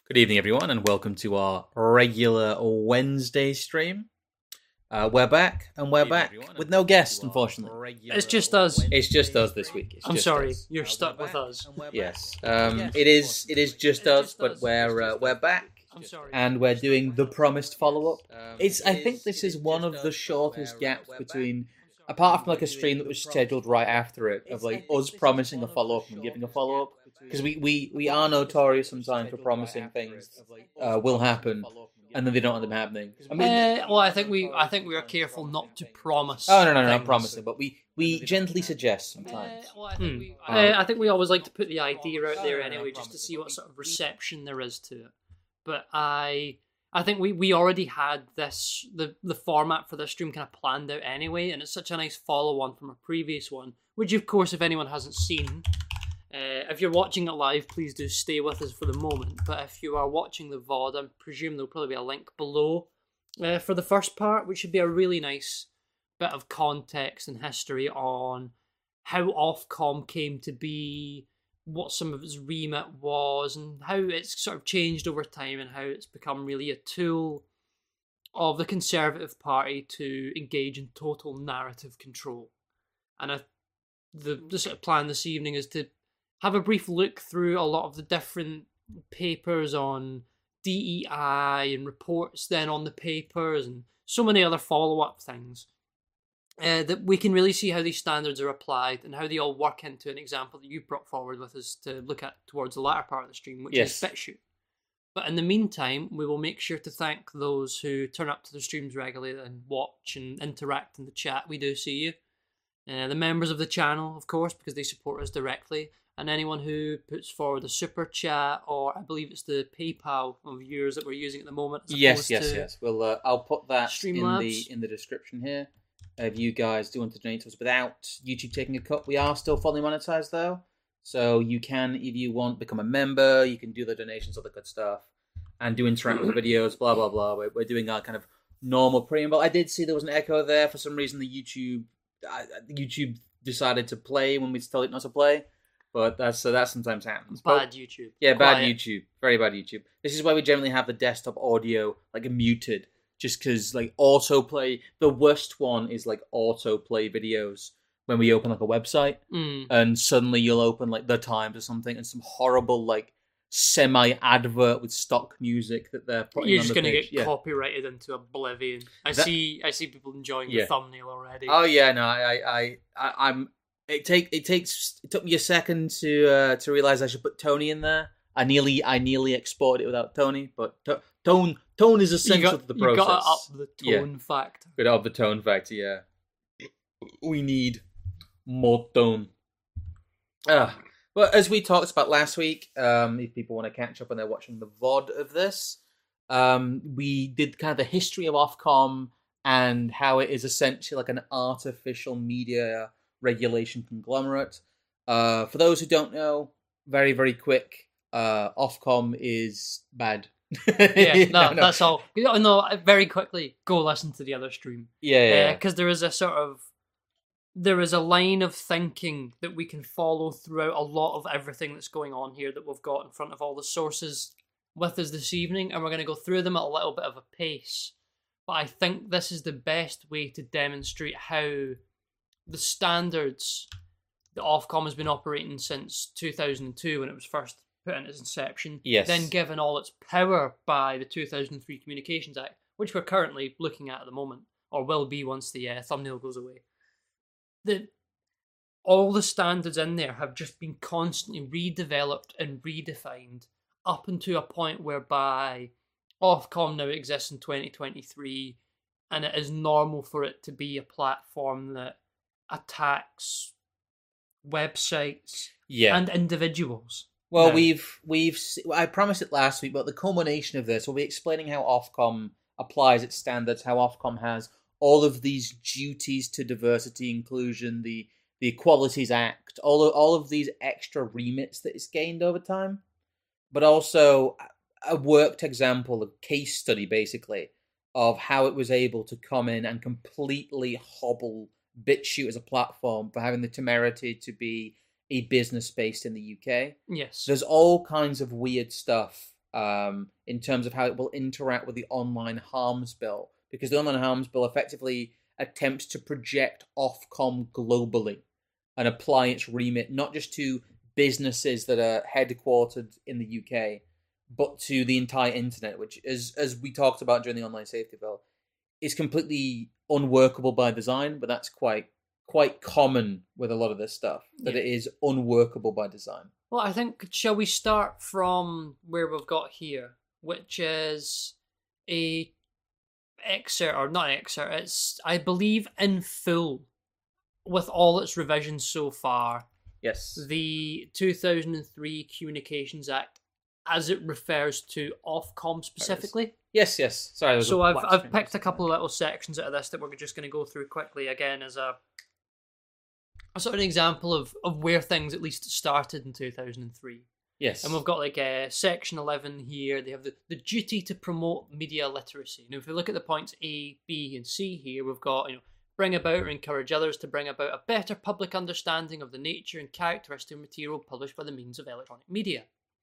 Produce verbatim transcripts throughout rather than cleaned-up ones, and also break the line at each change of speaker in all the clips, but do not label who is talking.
Good evening, everyone, and welcome to our regular Wednesday stream. Uh, we're back, and we're back with no guest, unfortunately.
It's just us.
It's just us this week. It's
I'm
just
sorry,
us.
you're stuck with us.
Yes, um, it is. It is just us, but we're uh, we're back,
I'm sorry.
and we're doing the promised follow-up. It's. I think this is one of the shortest gaps between, apart from like a stream that was scheduled right after it, of like us promising a follow-up and giving a follow-up. Because we, we, we are notorious sometimes for promising things uh, will happen, and then they don't end up happening. I mean,
Uh, well, I think we I think we are careful not to promise.
oh no no no, not
things.
promising, but we, we gently suggest
Uh,
sometimes.
well, I, think
Hmm.
we, uh, I think we always like to put the idea out there anyway, just to see what sort of reception there is to it. But I I think we, we already had this the the format for this stream kind of planned out anyway, and it's such a nice follow on from a previous one, which of course, if anyone hasn't seen. Uh, if you're watching it live, please do stay with us for the moment. But if you are watching the V O D, I presume there'll probably be a link below uh, for the first part, which should be a really nice bit of context and history on how Ofcom came to be, what some of its remit was, and how it's sort of changed over time, and how it's become really a tool of the Conservative Party to engage in total narrative control. And I, the, the sort of plan this evening is to have a brief look through a lot of the different papers on D E I and reports then on the papers and so many other follow-up things uh, that we can really see how these standards are applied and how they all work into an example that you brought forward with us to look at towards the latter part of the stream, which
Yes.
is BitChute. But in the meantime, we will make sure to thank those who turn up to the streams regularly and watch and interact in the chat. We do see you. Uh, the members of the channel, of course, because they support us directly. And anyone who puts forward a super chat, or I believe it's the PayPal of yours that we're using at the moment. as
Yes,
opposed
yes,
to
yes. Well, uh, I'll put that in the
Streamlabs.
in the description here. If you guys do want to donate to us without YouTube taking a cut, we are still fully monetized though, so you can, if you want, become a member. You can do the donations, all the good stuff, and do interact with the videos. Blah blah blah. We're, we're doing our kind of normal preamble. I did see there was an echo there for some reason. The YouTube uh, YouTube decided to play when we told it not to play. But that's so that sometimes happens.
Bad
But,
YouTube.
yeah, bad
Quiet.
YouTube, very bad YouTube. This is why we generally have the desktop audio like muted, just because like autoplay. The worst one is like autoplay videos when we open like a website,
Mm.
and suddenly you'll open like The Times or something, and some horrible like semi-advert with stock music that they're putting
You're
on
just
the
going to
page.
get
Yeah.
copyrighted into oblivion. I
That-
see. I see people enjoying
Yeah.
the thumbnail already.
Oh yeah, no, I, I, I, I'm. It take it takes it took me a second to uh, to realize I should put Tony in there. I nearly I nearly exported it without Tony, but to, tone tone is
you
essential
got,
to the
you
process.
got to up the
Yeah.
tone factor.
Bit of the tone factor, yeah. We need more tone. Ah, but as we talked about last week, um, if people want to catch up and they're watching the V O D of this, um, we did kind of the history of Ofcom and how it is essentially like an artificial media regulation conglomerate. Uh, for those who don't know, very, very quick, uh, Ofcom is bad.
Yeah, no,
no, no.
that's all. No, no, very quickly, go listen to the other stream.
Yeah, yeah, yeah.
Because there is a sort of there is a line of thinking that we can follow throughout a lot of everything that's going on here that we've got in front of all the sources with us this evening, and we're going to go through them at a little bit of a pace. But I think this is the best way to demonstrate how the standards that Ofcom has been operating since two thousand two when it was first put in its inception,
Yes.
then given all its power by the two thousand three Communications Act, which we're currently looking at at the moment, or will be once the uh, thumbnail goes away. The, all the standards in there have just been constantly redeveloped and redefined up until a point whereby Ofcom now exists in twenty twenty-three, and it is normal for it to be a platform that attacks websites
yeah.
and individuals.
Well,
No.
we've we've s- I promised it last week, but the culmination of this will be explaining how Ofcom applies its standards, how Ofcom has all of these duties to diversity, inclusion, the the Equalities Act, all of, all of these extra remits that it's gained over time, but also a worked example, a case study, basically, of how it was able to come in and completely hobble BitChute as a platform for having the temerity to be a business based in the U K.
Yes.
There's all kinds of weird stuff um, in terms of how it will interact with the online harms bill, because the online harms bill effectively attempts to project Ofcom globally and apply its remit not just to businesses that are headquartered in the U K, but to the entire internet, which, as as we talked about during the online safety bill, is completely unworkable by design. But that's quite quite common with a lot of this stuff, that yeah. it is unworkable by design.
Well, I think, shall we start from where we've got here, which is a excerpt, or not excerpt, it's, I believe, in full, with all its revisions so far.
Yes.
The two thousand three Communications Act, as it refers to Ofcom specifically.
Yes, yes. Sorry.
So I've I've picked a couple of little sections out of this that we're just going to go through quickly again as a, a sort of an example of, of where things at least started in two thousand three.
Yes.
And we've got like uh, section eleven here. They have the, the duty to promote media literacy. Now, if we look at the points A, B, and C here, we've got, you know, bring about or encourage others to bring about a better public understanding of the nature and characteristic of material published by the means of electronic media.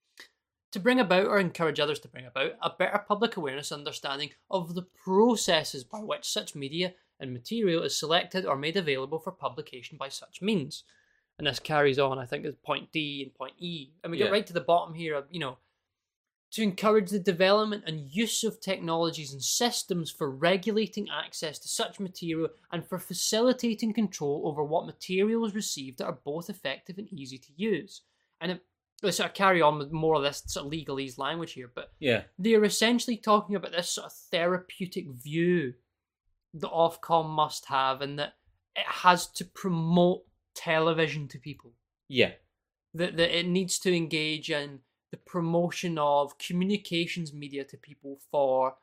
To bring about or encourage others to bring about a better public awareness and understanding of the processes by which such media and material is selected or made available for publication by such means. And this carries on, I think, as point D and point E. And we
yeah.
get right to the bottom here of, you know, to encourage the development and use of technologies and systems for regulating access to such material and for facilitating control over what material is received that are both effective and easy to use. And it, they sort of carry on with more of this sort of legalese language here, but
yeah.
they're essentially talking about this sort of therapeutic view that Ofcom must have, and that it has to promote television to people.
Yeah.
That, that it needs to engage in the promotion of communications media to people for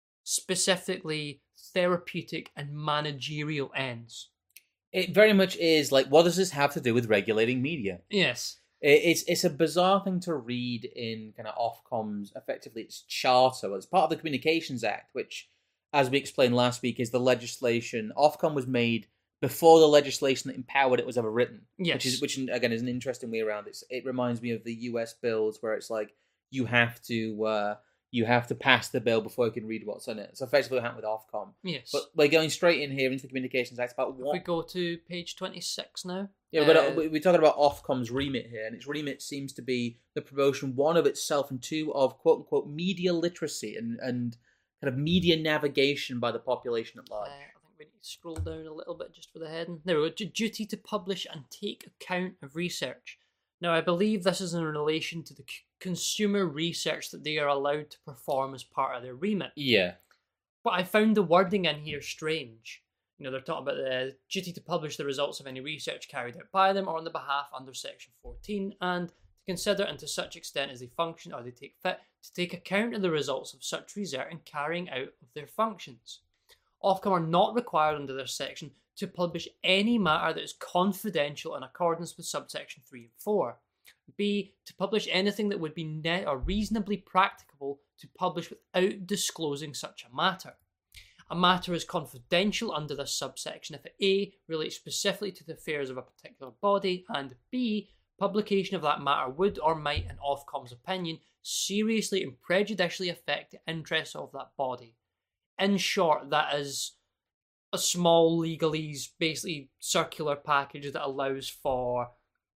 specifically therapeutic and managerial ends.
It very much is like, what does this have to do with regulating media?
Yes.
It's it's a bizarre thing to read in kind of Ofcom's, effectively, its charter. Well, it's part of the Communications Act, which, as we explained last week, is the legislation. Ofcom was made before the legislation that empowered it was ever written.
Yes.
Which is, which again, is an interesting way around it. It reminds me of the U S bills, where it's like you have to uh, you have to pass the bill before you can read what's in it. So effectively, what happened with Ofcom.
Yes.
But we're going straight in here into the Communications Act about what.
If we go to page twenty-six now.
Yeah, but uh, we're talking about Ofcom's remit here, and its remit seems to be the promotion, one, of itself, and two, of quote unquote media literacy and, and kind of media navigation by the population at large.
Uh, I think we need to scroll down a little bit just for the heading. There we go. Duty to publish and take account of research. Now, I believe this is in relation to the c- consumer research that they are allowed to perform as part of their remit.
Yeah.
But I found the wording in here strange. You know, they're talking about the duty to publish the results of any research carried out by them or on their behalf under Section fourteen, and to consider, and to such extent as they function or they take fit, to take account of the results of such research in carrying out of their functions. Ofcom are not required under this section to publish any matter that is confidential in accordance with subsection three and four. B. To publish anything that would be net or reasonably practicable to publish without disclosing such a matter. A matter is confidential under this subsection if it A. relates specifically to the affairs of a particular body, and B. publication of that matter would or might, in Ofcom's opinion, seriously and prejudicially affect the interests of that body. In short, that is a small legalese, basically circular package that allows for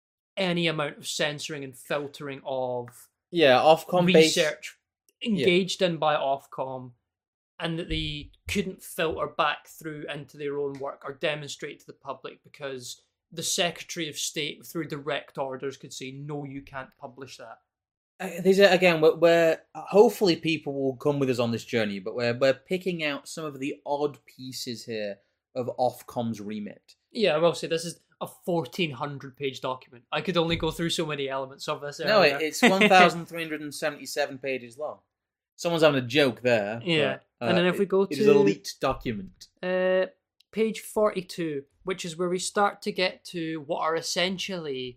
any amount of censoring and filtering of
yeah, Ofcom
research
base...
engaged
yeah.
in by Ofcom, and that they couldn't filter back through into their own work or demonstrate to the public because the Secretary of State, through direct orders, could say, no, you can't publish that.
Uh, these are, again, we're, we're hopefully people will come with us on this journey, but we're we're picking out some of the odd pieces here of Ofcom's remit.
Yeah, I will say this is a fourteen hundred page document. I could only go through so many elements of this.
No,
earlier.
it's one thousand three hundred seventy-seven pages long. Someone's having a joke there.
Yeah,
but, uh,
and then if we go
it,
to
it is a leaked document.
Uh, page forty-two, which is where we start to get to what are essentially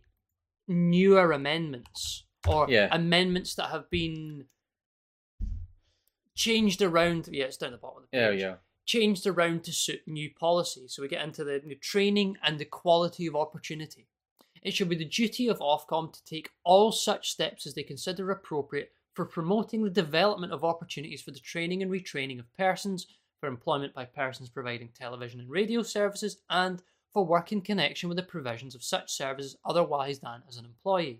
newer amendments, or
yeah.
amendments that have been changed around. Yeah, it's down the bottom of the page.
Yeah, yeah.
Changed around to suit new policy. So we get into the, the training and the quality of opportunity. It should be the duty of Ofcom to take all such steps as they consider appropriate for promoting the development of opportunities for the training and retraining of persons, for employment by persons providing television and radio services, and for work in connection with the provisions of such services otherwise than as an employee.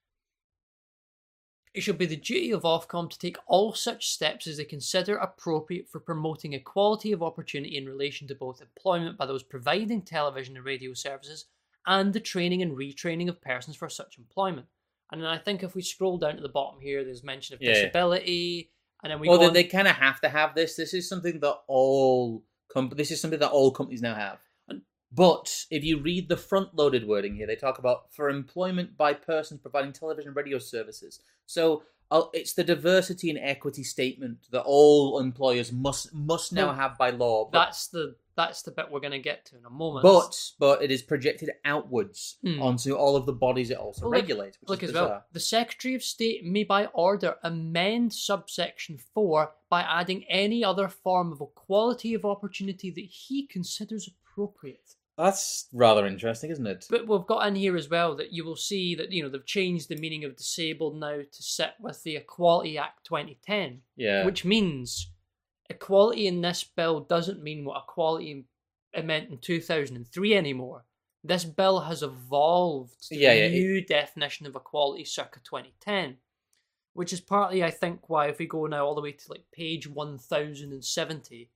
It shall be the duty of Ofcom to take all such steps as they consider appropriate for promoting equality of opportunity in relation to both employment by those providing television and radio services and the training and retraining of persons for such employment. And then I think if we scroll down to the bottom here, there's mention of
Yeah.
disability, and then we
well,
go
they,
on-
they kind of have to have this. This is something that all com- this is something that all companies now have. But if you read the front-loaded wording here, they talk about for employment by persons providing television and radio services. So uh, it's the diversity and equity statement that all employers must must now
Well,
have by law. But,
that's the that's the bit we're going to get to in a moment.
but but it is projected outwards
Hmm.
onto all of the bodies it also
Well, look-
regulates. Which
Look
is
as
bizarre.
well, the Secretary of State may by order amend subsection four by adding any other form of equality of opportunity that he considers appropriate.
That's rather interesting, isn't it?
But we've got in here as well that you will see that, you know, they've changed the meaning of disabled now to sit with the Equality Act twenty ten,
Yeah.
which means equality in this bill doesn't mean what equality it meant in two thousand three anymore. This bill has evolved to
Yeah,
the
yeah, it-
new definition of equality circa twenty ten, which is partly, I think, why if we go now all the way to like page one thousand seventy,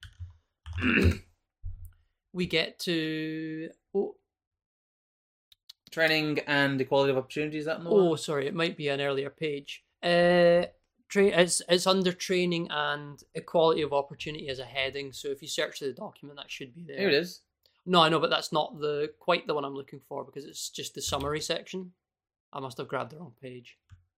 we get to... Oh,
Training and equality of opportunity, is that in the
oh
one?
sorry, it might be an earlier page. Uh, tra- it's, it's under training and equality of opportunity as a heading, so if you search the document, that should be there.
Here it is.
No, I know, but that's not the quite the one I'm looking for because it's just the summary section. I must have grabbed the wrong page.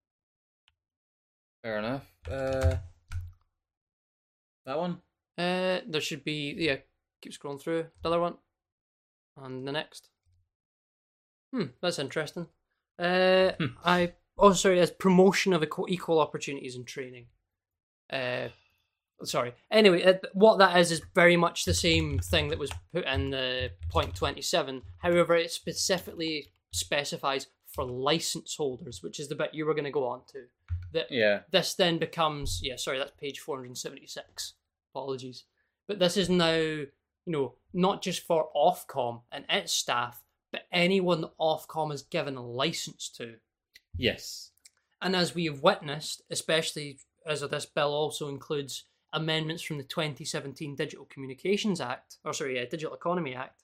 Fair enough. Uh, that one?
Uh, there should be, yeah, keep scrolling through. The other one. And the next. Hmm, that's interesting. Uh,
Hmm.
I, oh, sorry, it's promotion of equal, equal opportunities in training. Uh, sorry. Anyway, it, what that is is very much the same thing that was put in the point twenty-seven. However, it specifically specifies for license holders, which is the bit you were going to go on to. That
Yeah.
this then becomes, yeah, sorry, that's page four hundred seventy-six. Apologies. But this is now, you know, not just for Ofcom and its staff, but anyone that Ofcom has given a license to.
Yes.
And as we have witnessed, especially as this bill also includes amendments from the twenty seventeen Digital Communications Act, or sorry, yeah, Digital Economy Act,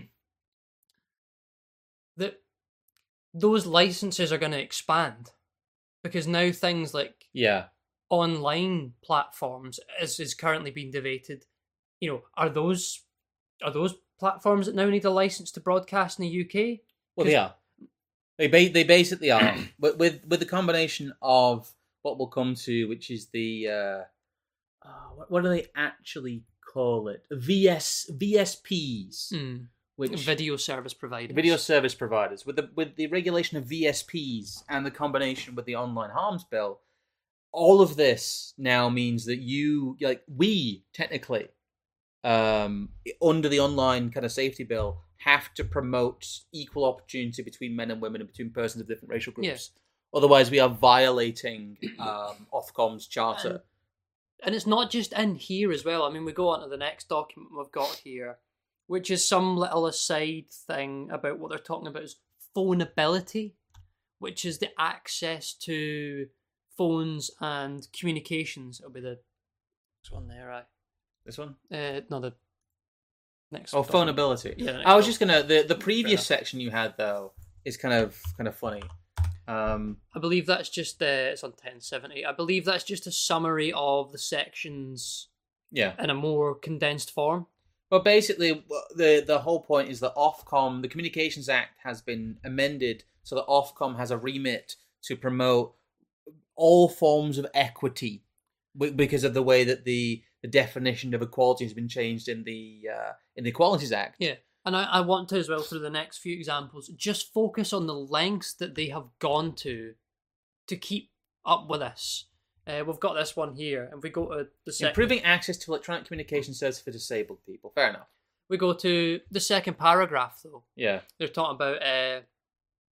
that those licenses are going to expand. Because now things like
Yeah.
online platforms, as is currently being debated, you know, are those are those platforms that now need a license to broadcast in the U K?
Well, they are. They ba- they basically are. But with with the combination of what we'll come to, which is the uh, oh, what, what do they actually call it? V S V S Ps,
Mm.
which
Video service providers.
video service providers. With the with the regulation of V S Ps and the combination with the Online Harms Bill, all of this now means that you like we technically um, under the online kind of safety bill have to promote equal opportunity between men and women and between persons of different racial groups.
Yeah.
Otherwise, we are violating um, Ofcom's charter.
And, and it's not just in here as well. I mean, we go on to the next document we've got here, which is some little aside thing about what they're talking about is phoneability, which is the access to phones and communications. It'll be the next one there, right?
This one?
Uh, no, the next.
Oh,
document.
phoneability.
Yeah, the next
I was
one.
just gonna the the previous
enough.
section you had though is kind of kind of funny. Um,
I believe that's just uh, it's on ten seventy. I believe that's just a summary of the sections
yeah.
in a more condensed form.
Well, basically, the the whole point is that Ofcom, the Communications Act, has been amended so that Ofcom has a remit to promote all forms of equity, wi- because of the way that the, the definition of equality has been changed in the uh, in the Equalities Act.
Yeah, and I, I want to as well through the next few examples just focus on the lengths that they have gone to to keep up with this. Uh, we've got this one here, and we go to the second.
Improving access to electronic communication services for disabled people. Fair enough.
We go to the second paragraph though.
Yeah.
They're talking about uh,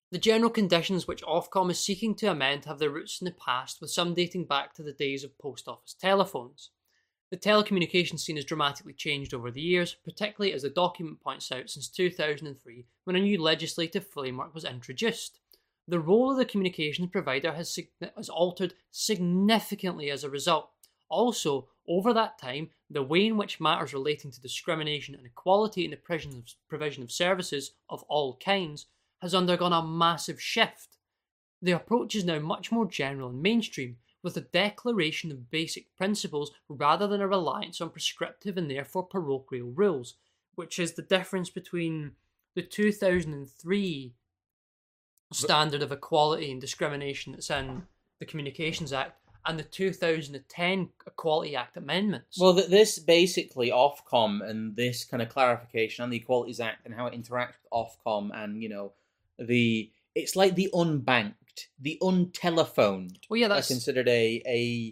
The general conditions which Ofcom is seeking to amend have their roots in the past, with some dating back to the days of post office telephones. The telecommunications scene has dramatically changed over the years, particularly as the document points out since two thousand three, when a new legislative framework was introduced. The role of the communications provider has, has altered significantly as a result. Also, over that time, the way in which matters relating to discrimination and equality in the provision of, provision of services of all kinds has undergone a massive shift. The approach is now much more general and mainstream, with a declaration of basic principles rather than a reliance on prescriptive and therefore parochial rules, which is the difference between the two thousand three standard of equality and discrimination that's in the Communications Act and the two thousand ten Equality Act amendments.
Well, this basically, Ofcom and this kind of clarification on the Equalities Act and how it interacts with Ofcom and, you know, the it's like the unbanked, the untelephoned.
Well, yeah, that's
considered a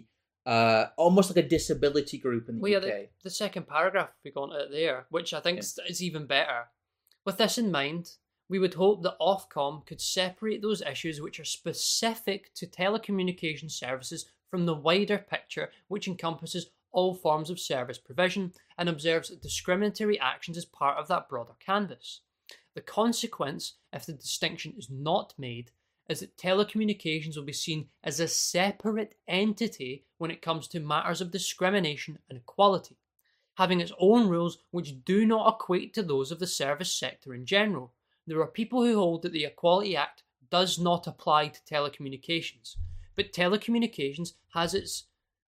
a uh, almost like a disability group in the
well,
U K.
Yeah, the, the second paragraph we got it there, which I think yeah. is even better. With this in mind, we would hope that Ofcom could separate those issues which are specific to telecommunication services from the wider picture, which encompasses all forms of service provision and observes discriminatory actions as part of that broader canvas. The consequence, if the distinction is not made, is that telecommunications will be seen as a separate entity when it comes to matters of discrimination and equality, having its own rules which do not equate to those of the service sector in general. There are people who hold that the Equality Act does not apply to telecommunications, but telecommunications has its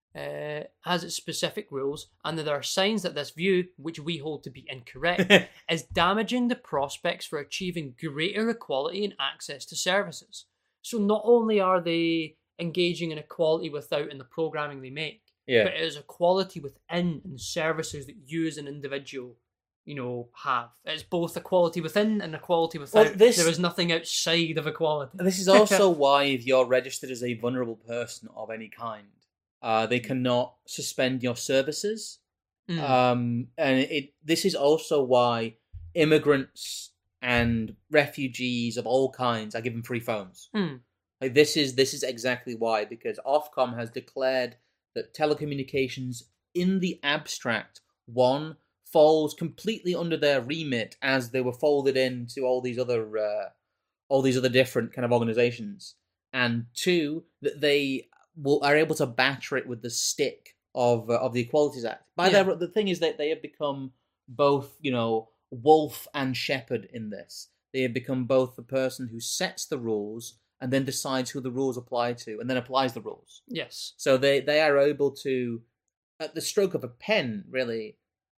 uh, has its specific rules, and there are signs that this view, which we hold to be incorrect, is damaging the prospects for achieving greater equality in access to services. So not only are they engaging in equality without in the programming they make,
yeah.
but it is equality within in services that you as an individual, you know, have. It's both equality within and equality without. Well, this, there is nothing outside of equality.
This is also why if you're registered as a vulnerable person of any kind, uh, they cannot suspend your services. Mm. Um, and it. This is also why immigrants and refugees of all kinds are given free phones.
Mm.
Like this is this is exactly why, because Ofcom has declared that telecommunications in the abstract, one, falls completely under their remit as they were folded into all these other uh, all these other different kind of organizations, and two, that they will, are able to batter it with the stick of uh, of the Equalities Act. By yeah. their the thing is that they have become both, you know, wolf and shepherd in this. They have become both the person who sets the rules and then decides who the rules apply to, and then applies the rules.
Yes.
So they, they are able to, at the stroke of a pen, really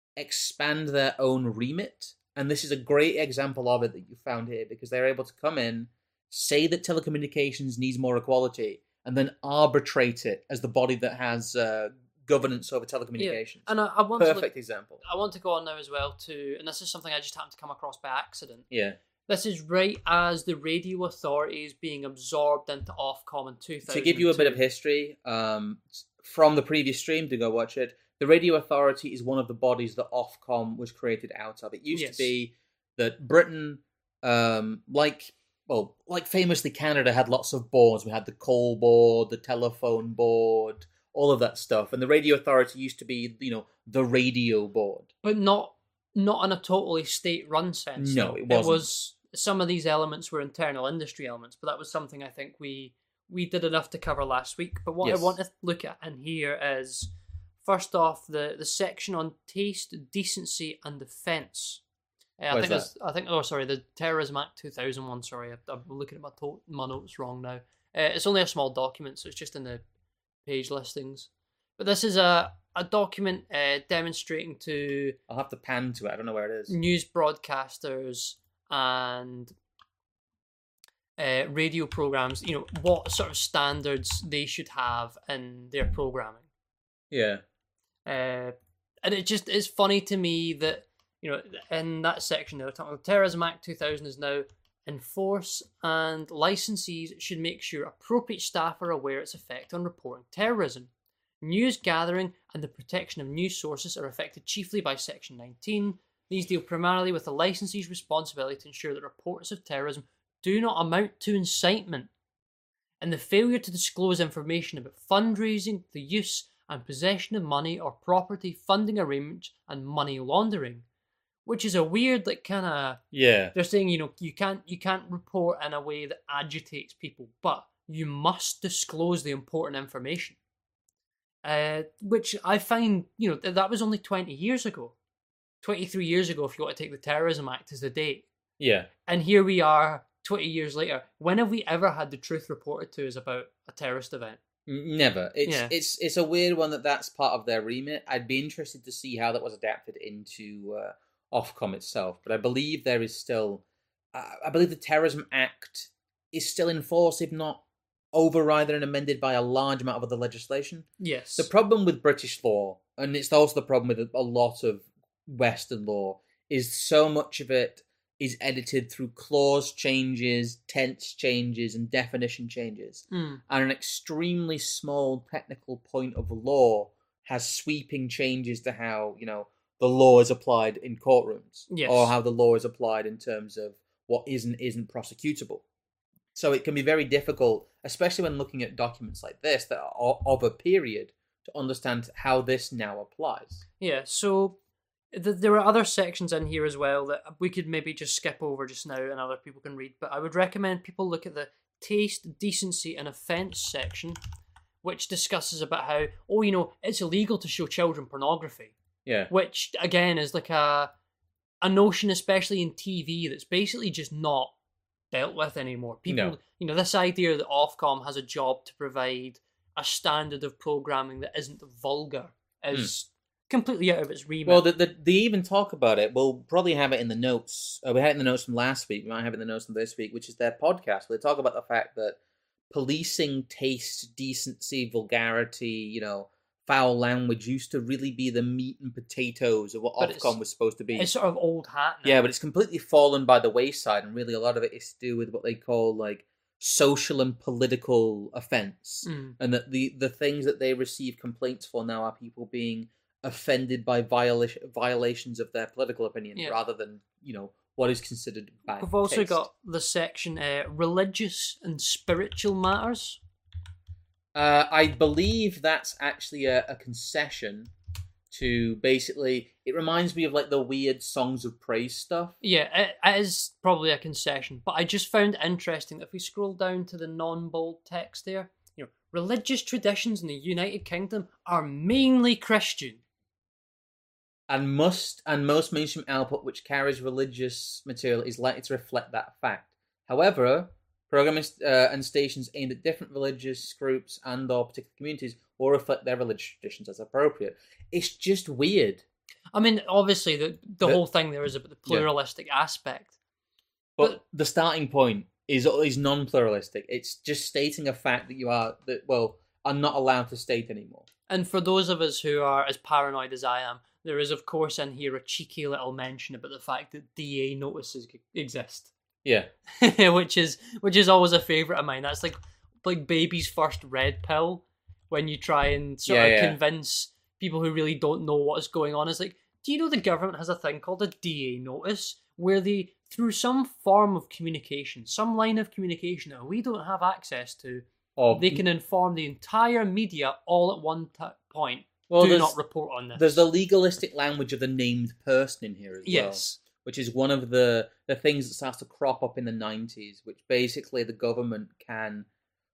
expand their own remit. And this is a great example of it that you found here, because they're able to come in, say that telecommunications needs more equality, and then arbitrate it as the body that has uh, governance over telecommunications.
Yeah. And I, I want
Perfect
to look,
example.
I want to go on now as well to, and this is something I just happened to come across by accident.
Yeah.
This is right as the radio authority is being absorbed into Ofcom in two thousand two.
To give you a bit of history, um, from the previous stream, to go watch it, the radio authority is one of the bodies that Ofcom was created out of. It used
yes.
to be that Britain, um, like well, like famously Canada, had lots of boards. We had the coal board, the telephone board, all of that stuff, and the radio authority used to be, you know, the radio board,
but not not in a totally state-run sense.
No,
though.
it wasn't.
It was some of these elements were internal industry elements, but that was something I think we we did enough to cover last week. But what
yes.
I want to look at in here is, first off, the, the section on taste, decency, and defence. Uh, I
Where's
think it's, I think oh sorry, the Terrorism Act two thousand one. Sorry, I, I'm looking at my to- my notes wrong now. Uh, it's only a small document, so it's just in the page listings. But this is a a document uh, demonstrating to
I'll have to pan to it. I don't know where it is.
News broadcasters and uh, radio programs, you know, what sort of standards they should have in their programming.
Yeah.
Uh, and it just is funny to me that, you know, in that section they're talking about the Terrorism Act two thousand is now enforce, and licensees should make sure appropriate staff are aware its effect on reporting terrorism. News gathering and the protection of news sources are affected chiefly by Section nineteen. These deal primarily with the licensee's responsibility to ensure that reports of terrorism do not amount to incitement, and the failure to disclose information about fundraising, the use and possession of money or property, funding arrangements, and money laundering, which is a weird, like, kind of,
yeah.
They're saying, you know, you can't you can't report in a way that agitates people, but you must disclose the important information. Uh, which I find, you know, th- that was only twenty years ago, twenty-three years ago, if you want to take the Terrorism Act as the date.
Yeah.
And here we are, twenty years later. When have we ever had the truth reported to us about a terrorist event?
Never. It's
Yeah.
it's it's a weird one that that's part of their remit. I'd be interested to see how that was adapted into uh, Ofcom itself, but I believe there is still, uh, I believe the Terrorism Act is still in force, if not overridden and amended by a large amount of other legislation.
Yes.
The problem with British law, and it's also the problem with a lot of Western law, is so much of it is edited through clause changes, tense changes, and definition changes.
Mm.
And an extremely small technical point of law has sweeping changes to how, you know, the law is applied in courtrooms.
Yes.
Or how the law is applied in terms of what is and isn't prosecutable. So it can be very difficult, especially when looking at documents like this that are of a period, to understand how this now applies.
Yeah, so th- there are other sections in here as well that we could maybe just skip over just now and other people can read, but I would recommend people look at the Taste, Decency and Offence section, which discusses about how, oh, you know, it's illegal to show children pornography.
Yeah.
Which, again, is like a a notion, especially in T V, that's basically just not dealt with anymore. People,
No.
you know, this idea that Ofcom has a job to provide a standard of programming that isn't vulgar is mm. completely out of its remit.
Well, the, the, they even talk about it. We'll probably have it in the notes. Uh, we had it in the notes from last week. We might have it in the notes from this week, which is their podcast, where they talk about the fact that policing taste, decency, vulgarity, you know, foul language used to really be the meat and potatoes of what
But
Ofcom was supposed to be.
It's sort of old hat now.
Yeah, but it's completely fallen by the wayside, and really a lot of it is to do with what they call like social and political offence,
Mm.
and that the the things that they receive complaints for now are people being offended by violation violations of their political opinion,
Yeah.
rather than, you know, what is considered bad
We've also
taste.
got the section uh, religious and spiritual matters.
Uh, I believe that's actually a, a concession to basically. It reminds me of like the weird songs of praise stuff.
Yeah, it, it is probably a concession, but I just found it interesting that if we scroll down to the non-bold text there, you know, religious traditions in the United Kingdom are mainly Christian.
And must and most mainstream output which carries religious material is likely to reflect that fact. However, programming uh, and stations aimed at different religious groups and or particular communities will reflect their religious traditions as appropriate. It's just weird.
I mean, obviously, the the,
The-
whole thing there is about the pluralistic aspect.
But,
But-
the starting point is is non-pluralistic. It's just stating a fact that you are that well are not allowed to state anymore.
And for those of us who are as paranoid as I am, there is, of course, in here a cheeky little mention about the fact that D A notices exist.
Yeah.
which is which is always a favourite of mine. That's like like baby's first red pill when you try and sort
Yeah,
of
yeah.
convince people who really don't know what is going on. It's like, do you know the government has a thing called a D A notice where they, through some form of communication, some line of communication that we don't have access to,
Or
they can inform the entire media all at one t- point.
well,
Do
there's,
not report on this.
there's the legalistic language of the named person in here as well.
yes.
Which is one of the, the things that starts to crop up in the nineties, which basically the government can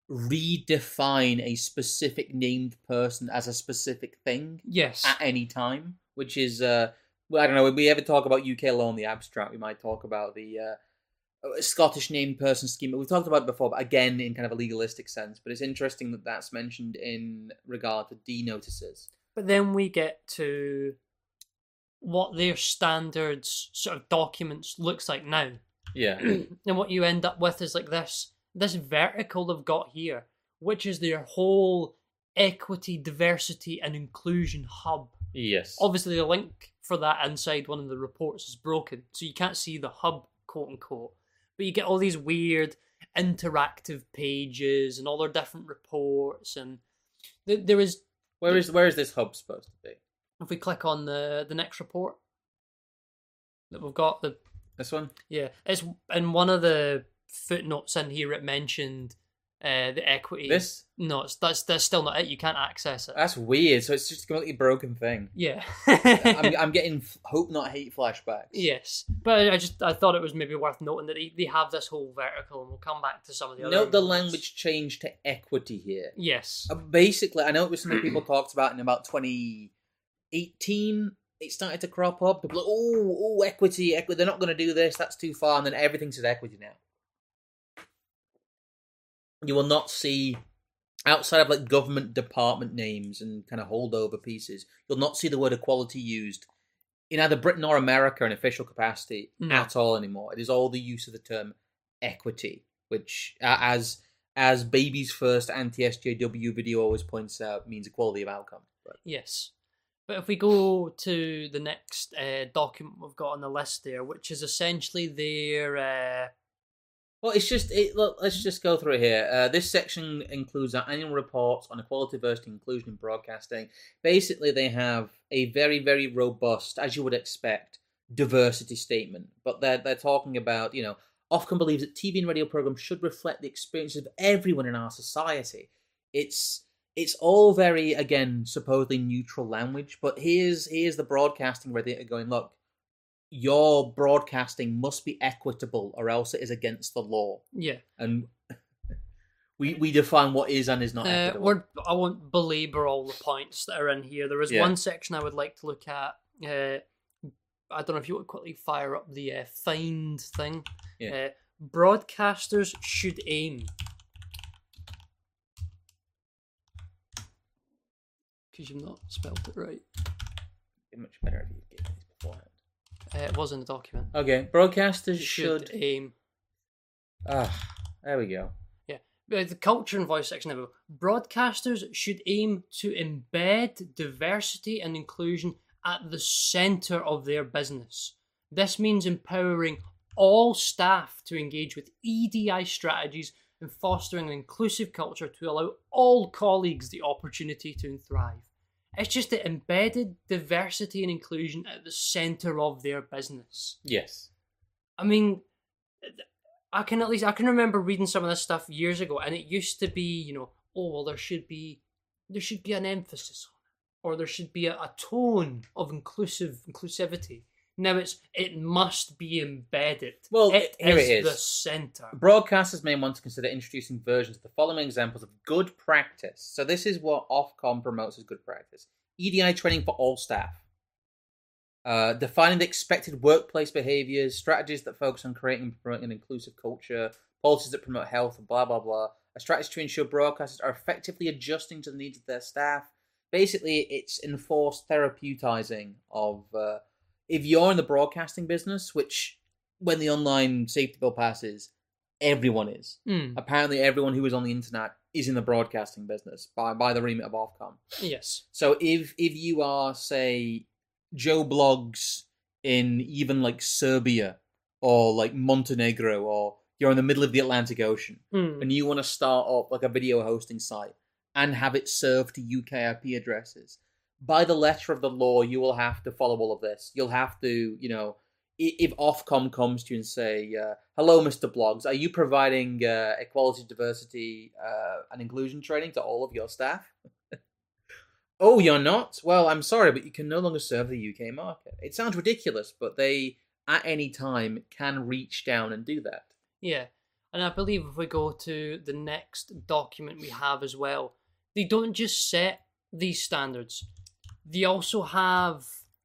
redefine a specific named person as a specific thing
Yes.
at any time, which is, uh, well, I don't know, when we ever talk about U K law in the abstract, we might talk about the uh, Scottish named person scheme. We've talked about it before, but again, in kind of a legalistic sense. But it's interesting that that's mentioned in regard to D notices.
But then we get to what their standards sort of documents looks like now.
Yeah.
And what you end up with is like this this vertical they've got here, which is their whole equity, diversity and inclusion hub.
Yes.
Obviously the link for that inside one of the reports is broken, so you can't see the hub, quote unquote. But you get all these weird interactive pages and all their different reports, and th- there is,
Where is where is this hub supposed to be?
if we click on the the next report that we've got, the
This one?
yeah, it's in one of the footnotes in here it mentioned uh, the equity.
This?
No, it's, that's that's still not it. You can't access it.
That's weird. So it's just a completely broken thing.
Yeah.
I'm, I'm getting hope not hate flashbacks.
Yes, but I just I thought it was maybe worth noting that they, they have this whole vertical, and we'll come back to some of the other.
Note the
moments.
language change to equity here.
Yes.
Uh, basically, I know it was something people talked about in about twenty eighteen. It started to crop up. People like, oh, oh, equity, equity. They're not going to do this. That's too far. And then everything says equity now. You will not see, outside of like government department names and kind of holdover pieces, you'll not see the word equality used in either Britain or America in official capacity
No.
at all anymore. It is all the use of the term equity, which, uh, as as Baby's first anti-S J W video always points out, means equality of outcome. But
Yes. But if we go to the next uh, document we've got on the list there, which is essentially their... Uh,
Well, it's just it. Look, let's just go through it here. Uh, this section includes our annual reports on equality, diversity, and inclusion in broadcasting. Basically, they have a very, very robust, as you would expect, diversity statement. But they're they're talking about, you know, Ofcom believes that T V and radio programs should reflect the experiences of everyone in our society. It's it's all very, again, supposedly neutral language. But here's here's the broadcasting regulator going, look. Your broadcasting must be equitable or else it is against the law.
yeah.
And we we define what is and is not
Uh,
equitable.
we're, I won't belabor all the points that are in here. There is
Yeah.
one section I would like to look at. Uh, I don't know if you want to quickly fire up the uh, find thing.
Yeah.
Uh, broadcasters should aim. Because you've not spelled it right.
It'd be much better if you gave these beforehand.
Uh, it was in the document.
Okay, broadcasters
Should,
should...
aim.
Ah, there we go.
Yeah. Uh, The culture and voice section of it. Broadcasters should aim to embed diversity and inclusion at the centre of their business. This means empowering all staff to engage with E D I strategies and fostering an inclusive culture to allow all colleagues the opportunity to thrive. It's just the embedded diversity and inclusion at the centre of their business.
Yes.
I mean, I can at least I can remember reading some of this stuff years ago, and it used to be, you know, oh well, there should be there should be an emphasis on it, or there should be a, a tone of inclusive inclusivity. Now it's it must be embedded.
Well,
it
here
is
it is.
the centre.
Broadcasters may want to consider introducing versions of the following examples of good practice. So this is what Ofcom promotes as good practice. E D I training for all staff. Uh, defining the expected workplace behaviours, strategies that focus on creating and promoting an inclusive culture, policies that promote health, blah, blah, blah. A strategy to ensure broadcasters are effectively adjusting to the needs of their staff. Basically, it's enforced therapeutising of... Uh, if you're in the broadcasting business, which when the online safety bill passes, everyone is.
Mm.
Apparently, everyone who is on the internet is in the broadcasting business by, by the remit of Ofcom.
Yes.
So if if you are, say, Joe Blogs in even like Serbia or like Montenegro, or you're in the middle of the Atlantic Ocean
Mm.
and you want to start up like a video hosting site and have it served to U K I P addresses, by the letter of the law, you will have to follow all of this. You'll have to, you know, if Ofcom comes to you and say, uh, hello, Mister Blogs, are you providing uh, equality, diversity, uh, and inclusion training to all of your staff? Oh, you're not? Well, I'm sorry, but you can no longer serve the U K market. It sounds ridiculous, but they, at any time, can reach down and do that.
Yeah. And I believe if we go to the next document we have as well, they don't just set these standards. They also have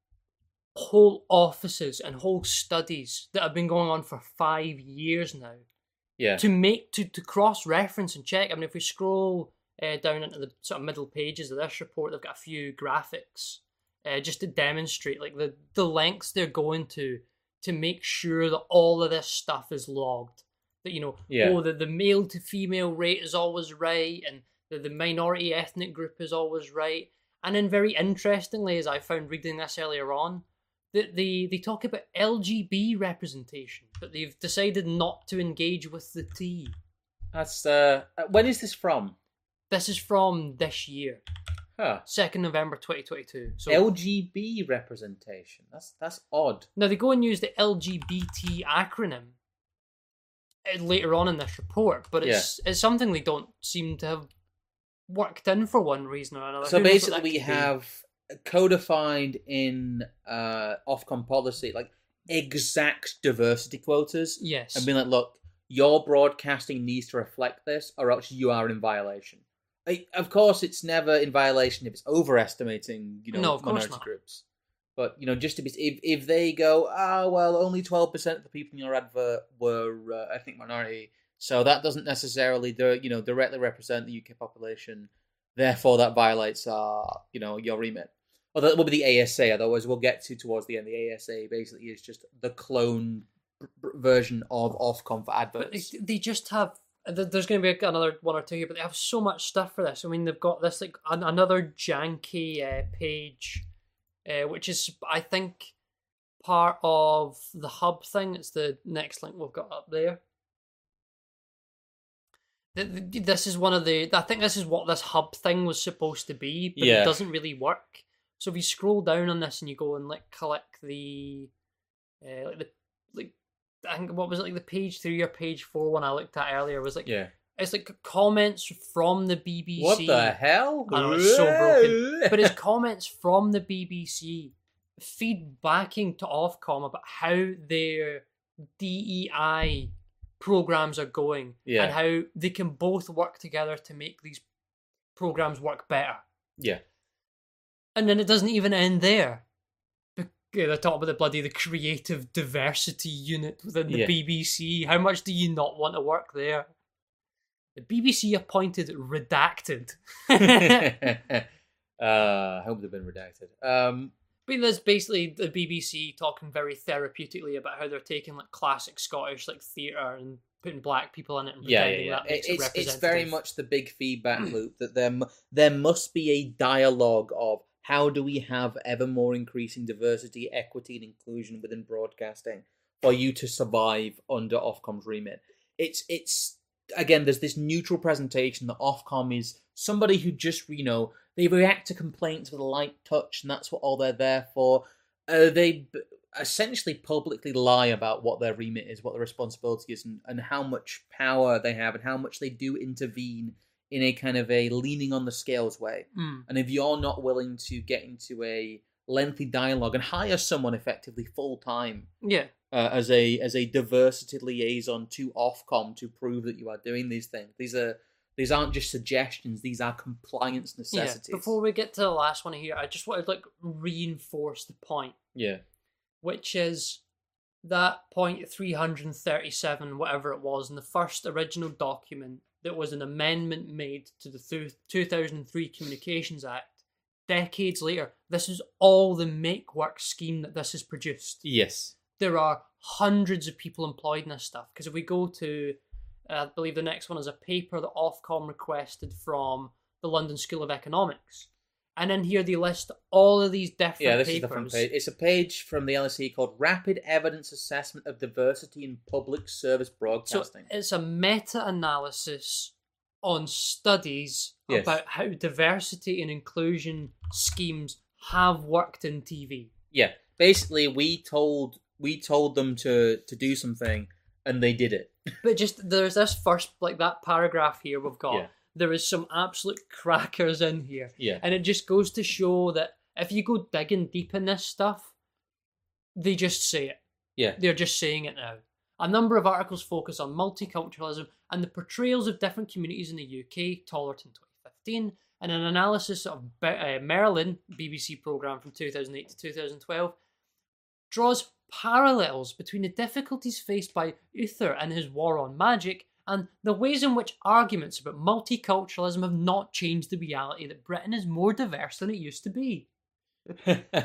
whole offices and whole studies that have been going on for five years now
Yeah.
to make to, to cross-reference and check. I mean, if we scroll uh, down into the sort of middle pages of this report, they've got a few graphics uh, just to demonstrate like the, the lengths they're going to to make sure that all of this stuff is logged. That, you know,
Yeah.
oh, the, the male to female rate is always right, and the, the minority ethnic group is always right. And then very interestingly, as I found reading this earlier on, that they, they talk about L G B representation, but they've decided not to engage with the T.
That's, uh, when is this from?
This is from this year,
Huh.
second November twenty twenty-two. So
L G B representation. That's that's odd.
now they go and use the L G B T acronym, uh, later on in this report, but it's it's something they don't seem to have worked in for one reason or another.
So
Who knows
basically,
what that
we
could be?
have codified in uh, Ofcom policy like exact diversity quotas,
Yes.
and being like, look, your broadcasting needs to reflect this, or else you are in violation. Like, of course, it's never in violation if it's overestimating, you know,
No, of course
minority
not.
groups. But you know, just to be, if if they go, ah, oh, well, only twelve percent of the people in your advert were uh, ethnic minority, so that doesn't necessarily, you know, directly represent the U K population. Therefore, that violates, uh, you know, your remit. Or that will be the A S A. Otherwise, we'll get to towards the end. The A S A basically is just the clone version of Ofcom for adverts.
But they just have. There's going to be another one or two here, but they have so much stuff for this. I mean, they've got this like an, another janky uh, page, uh, which is I think part of the hub thing. It's the next link we've got up there. This is one of the. I think this is what this hub thing was supposed to be, but
Yeah.
it doesn't really work. So if you scroll down on this and you go and like click the, uh, like the like, I think what was it like the page three or page four one I looked at earlier was like
Yeah.
it's like comments from the B B C.
What the hell?
I know, it's so broken. But it's comments from the B B C feedbacking to Ofcom about how their D E I programs are going
Yeah.
and how they can both work together to make these programs work better.
Yeah.
And then it doesn't even end there. They're talking about the bloody the creative diversity unit within the
Yeah.
B B C. How much do you not want to work there? The B B C appointed redacted.
uh, I hope they've been redacted. Um,
But there's basically the B B C talking very therapeutically about how they're taking like classic Scottish like theatre and putting black people in it and
yeah, yeah,
pretending
yeah.
that makes it
It's
representative.
it's very much the big feedback loop that there mu- there must be a dialogue of how do we have ever more increasing diversity, equity, and inclusion within broadcasting for you to survive under Ofcom's remit. It's it's again, there's this neutral presentation that Ofcom is somebody who just, you know, they react to complaints with a light touch, and that's what all they're there for. Uh, they b- essentially publicly lie about what their remit is, what their responsibility is, and, and how much power they have, and how much they do intervene in a kind of a leaning on the scales way.
Mm.
And if you're not willing to get into a lengthy dialogue and hire someone effectively full time
Yeah.
uh, as a as a diversity liaison to Ofcom to prove that you are doing these things, these are these aren't just suggestions; these are compliance necessities.
Yeah. Before we get to the last one here, I just want to like reinforce the point,
yeah,
which is that point three hundred thirty-seven, whatever it was, in the first original document that was an amendment made to the two thousand three Communications Act. Decades later, this is all the make-work scheme that this has produced.
yes,
There are hundreds of people employed in this stuff. Because if we go to, uh, I believe the next one is a paper that Ofcom requested from the London School of Economics. And in here they list all of these different
yeah. This
papers.
is the front page. It's a page from the L S E called "Rapid Evidence Assessment of Diversity in Public Service
So
Broadcasting."
it's a meta-analysis on studies
Yes.
about how diversity and inclusion schemes have worked in T V.
Yeah, basically, we told we told them to to do something, and they did it.
But just there's this first like that paragraph here we've got.
Yeah.
There is some absolute crackers in here.
Yeah.
And it just goes to show that if you go digging deep in this stuff, they just say it.
Yeah.
They're just saying it now. A number of articles focus on multiculturalism and the portrayals of different communities in the U K, Tollerton twenty fifteen, and an analysis of Be- uh, Merlin, B B C programme from two thousand eight to two thousand twelve, draws parallels between the difficulties faced by Uther and his war on magic and the ways in which arguments about multiculturalism have not changed the reality that Britain is more diverse than it used to be. The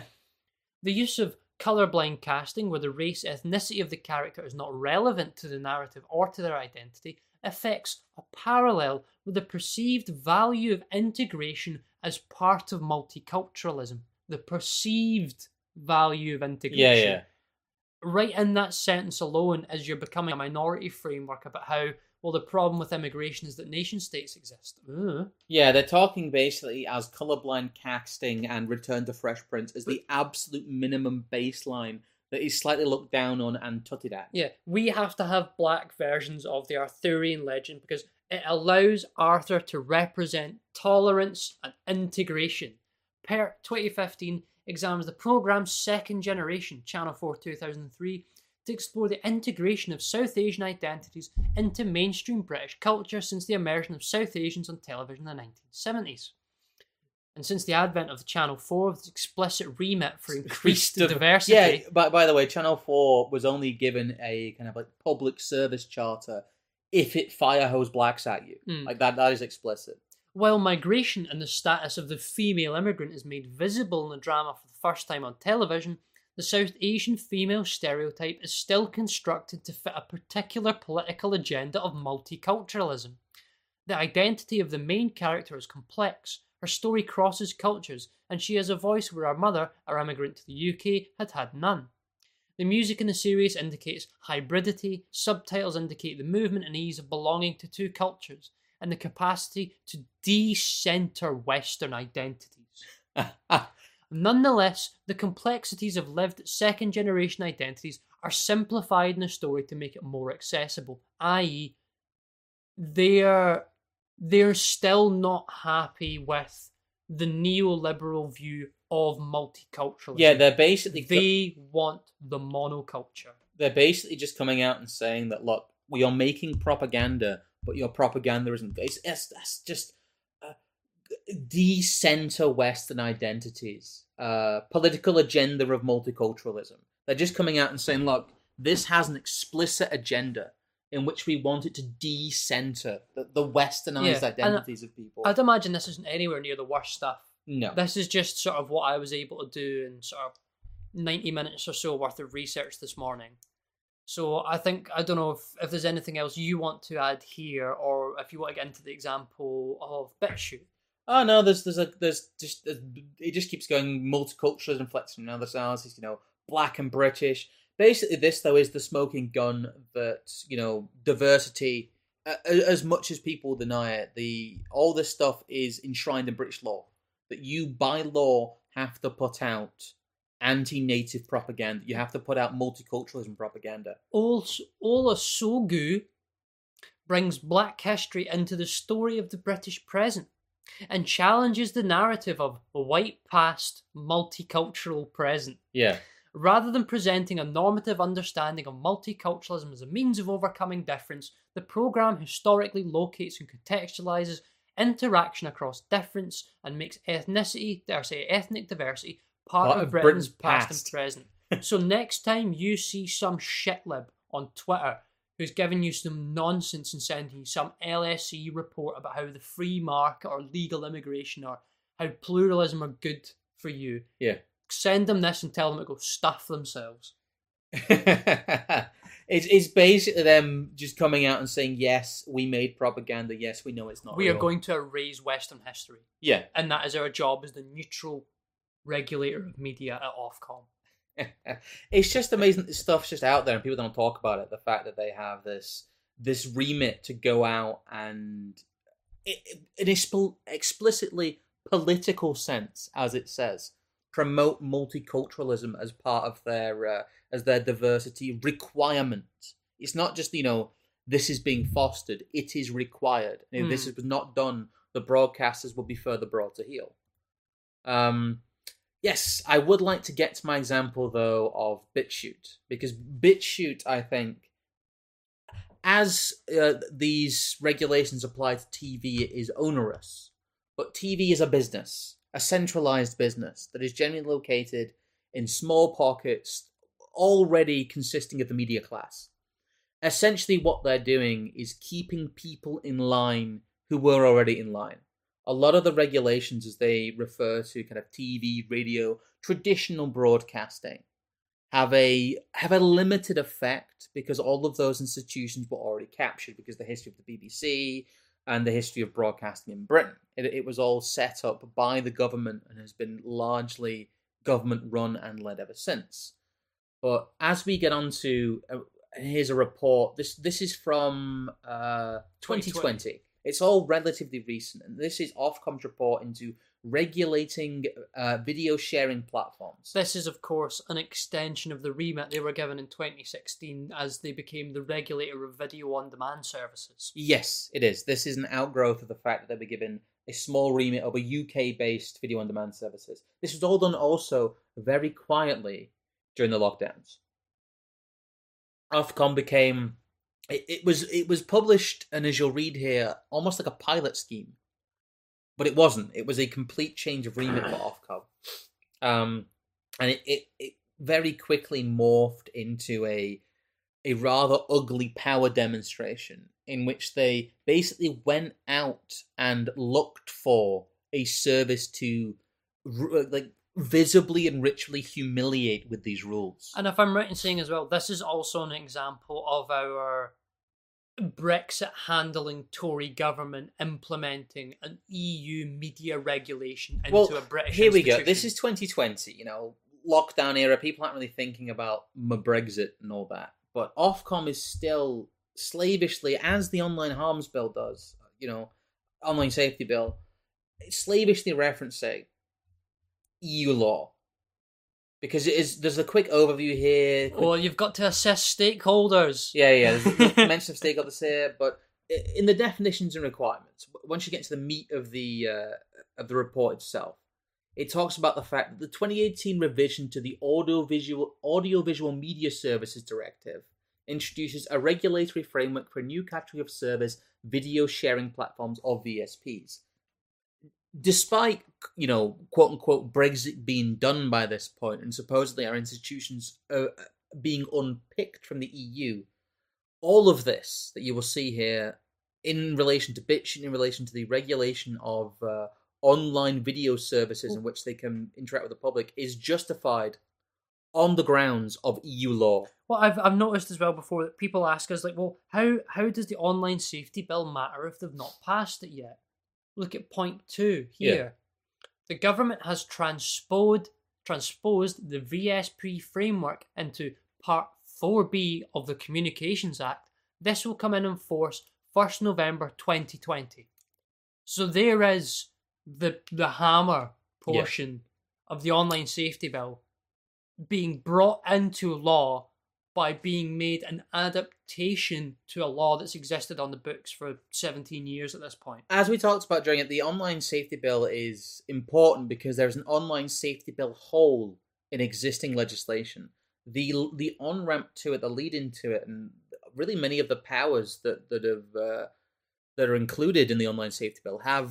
use of colourblind casting, where the race, ethnicity of the character is not relevant to the narrative or to their identity, affects a parallel with the perceived value of integration as part of multiculturalism. The perceived value of integration.
yeah, yeah.
Right in that sentence alone, as you're becoming a minority framework about how, well, the problem with immigration is that nation states exist. Ugh.
Yeah, they're talking basically as colourblind casting and Return to Fresh Prince as the absolute minimum baseline that is slightly looked down on and tutted at.
Yeah, we have to have black versions of the Arthurian legend because it allows Arthur to represent tolerance and integration. Per twenty fifteen examines the programme's second generation, Channel four two thousand three, to explore the integration of South Asian identities into mainstream British culture since the immersion of South Asians on television in the nineteen seventies. And since the advent of the Channel four with its explicit remit for increased diversity...
Yeah, by, by the way, Channel four was only given a kind of like public service charter if it firehose blacks at you. Mm. Like that, that is explicit.
While migration and the status of the female immigrant is made visible in the drama for the first time on television, the South Asian female stereotype is still constructed to fit a particular political agenda of multiculturalism. The identity of the main character is complex. Her story crosses cultures, and she has a voice where her mother, an immigrant to the U K, had had none. The music in the series indicates hybridity, subtitles indicate the movement and ease of belonging to two cultures, and the capacity to de-center Western identities. Nonetheless, the complexities of lived second-generation identities are simplified in the story to make it more accessible, that is, they're, they're still not happy with the neoliberal view of multiculturalism.
Yeah, they're basically...
They co- want the monoculture.
They're basically just coming out and saying that, look, we are making propaganda, but your propaganda isn't... It's, it's, it's just... Uh, de-center Western identities. Uh, political agenda of multiculturalism. They're just coming out and saying, look, this has an explicit agenda in which we want it to de-center the, the westernized yeah, identities of people.
I'd imagine this isn't anywhere near the worst stuff.
No.
This is just sort of what I was able to do in sort of ninety minutes or so worth of research this morning. So I think, I don't know if, if there's anything else you want to add here, or if you want to get into the example of BitChute.
Oh no, there's there's a there's just there's, it just keeps going multiculturalism flexing on other sides, you know, black and British. Basically, this though is the smoking gun that, you know, diversity, uh, as much as people deny it, the all this stuff is enshrined in British law. That you by law have to put out anti-native propaganda. You have to put out multiculturalism propaganda.
Also, Ola Sogu brings black history into the story of the British present and challenges the narrative of a white past, multicultural present.
Yeah.
Rather than presenting a normative understanding of multiculturalism as a means of overcoming difference, the programme historically locates and contextualises interaction across difference and makes ethnicity, dare I say ethnic diversity, part, part of, of Britain's, Britain's past. past and present. So next time you see some shitlib on Twitter who's giving you some nonsense and sending you some L S E report about how the free market or legal immigration or how pluralism are good for you,
yeah,
send them this and tell them to go stuff themselves.
It's it's basically them just coming out and saying, yes, we made propaganda. Yes, we know it's not
We
real.
are going to erase Western history.
Yeah.
And that is our job as the neutral regulator of media at Ofcom.
It's just amazing that this stuff's just out there and people don't talk about it. The fact that they have this this remit to go out and in an explicitly political sense, as it says, promote multiculturalism as part of their uh, as their diversity requirement. It's not just, you know, this is being fostered, it is required. If mm. this was not done, the broadcasters would be further brought to heel. Um, yes, I would like to get to my example, though, of BitChute, because BitChute, I think, as uh, these regulations apply to T V, it is onerous. But T V is a business, a centralized business that is generally located in small pockets, already consisting of the media class. Essentially what they're doing is keeping people in line who were already in line. A lot of the regulations, as they refer to kind of T V, radio, traditional broadcasting, have a have a limited effect because all of those institutions were already captured because the history of the B B C and the history of broadcasting in Britain. It, it was all set up by the government and has been largely government run and led ever since. But as we get on to, uh, here's a report. This this is from uh, twenty twenty. It's all relatively recent, and this is Ofcom's report into regulating uh, video sharing platforms.
This is, of course, an extension of the remit they were given in twenty sixteen as they became the regulator of video-on-demand services.
Yes, it is. This is an outgrowth of the fact that they were given a small remit over U K-based video-on-demand services. This was all done also very quietly during the lockdowns. Ofcom became... It, it was it was published, and as you'll read here, almost like a pilot scheme. But it wasn't. It was a complete change of remit for Ofcom. Um, and it, it, it very quickly morphed into a a rather ugly power demonstration in which they basically went out and looked for a service to like visibly and ritually humiliate with these rules.
And if I'm right in saying as well, this is also an example of our Brexit handling Tory government implementing an E U media regulation into
well,
a British
here we
institution.
go. This is twenty twenty, you know, lockdown era. People aren't really thinking about Brexit and all that. But Ofcom is still slavishly, as the Online Harms Bill does, you know, Online Safety Bill, slavishly referencing E U law. Because it is, there's a quick overview here. Quick...
Well, you've got to assess stakeholders.
Yeah, yeah. There's a mention of stakeholders here, but in the definitions and requirements, once you get to the meat of the uh, of the report itself, it talks about the fact that the twenty eighteen revision to the Audiovisual Audiovisual Media Services Directive introduces a regulatory framework for a new category of service, video sharing platforms, or V S Ps. Despite, you know, quote unquote, Brexit being done by this point and supposedly our institutions uh, being unpicked from the E U, all of this that you will see here in relation to BitChute, in relation to the regulation of uh, online video services in which they can interact with the public, is justified on the grounds of E U law.
Well, I've I've noticed as well before that people ask us, like, well, how how does the online safety bill matter if they've not passed it yet? Look at point two here. Yeah. The government has transposed transposed the V S P framework into Part four B of the Communications Act. This will come in force first of November twenty twenty. So there is the the hammer portion yeah. of the online safety bill being brought into law by being made an adaptation to a law that's existed on the books for seventeen years at this point.
As we talked about during it, the online safety bill is important because there's an online safety bill hole in existing legislation. The the on-ramp to it, the lead-in to it, and really many of the powers that, that, have, uh, that are included in the online safety bill have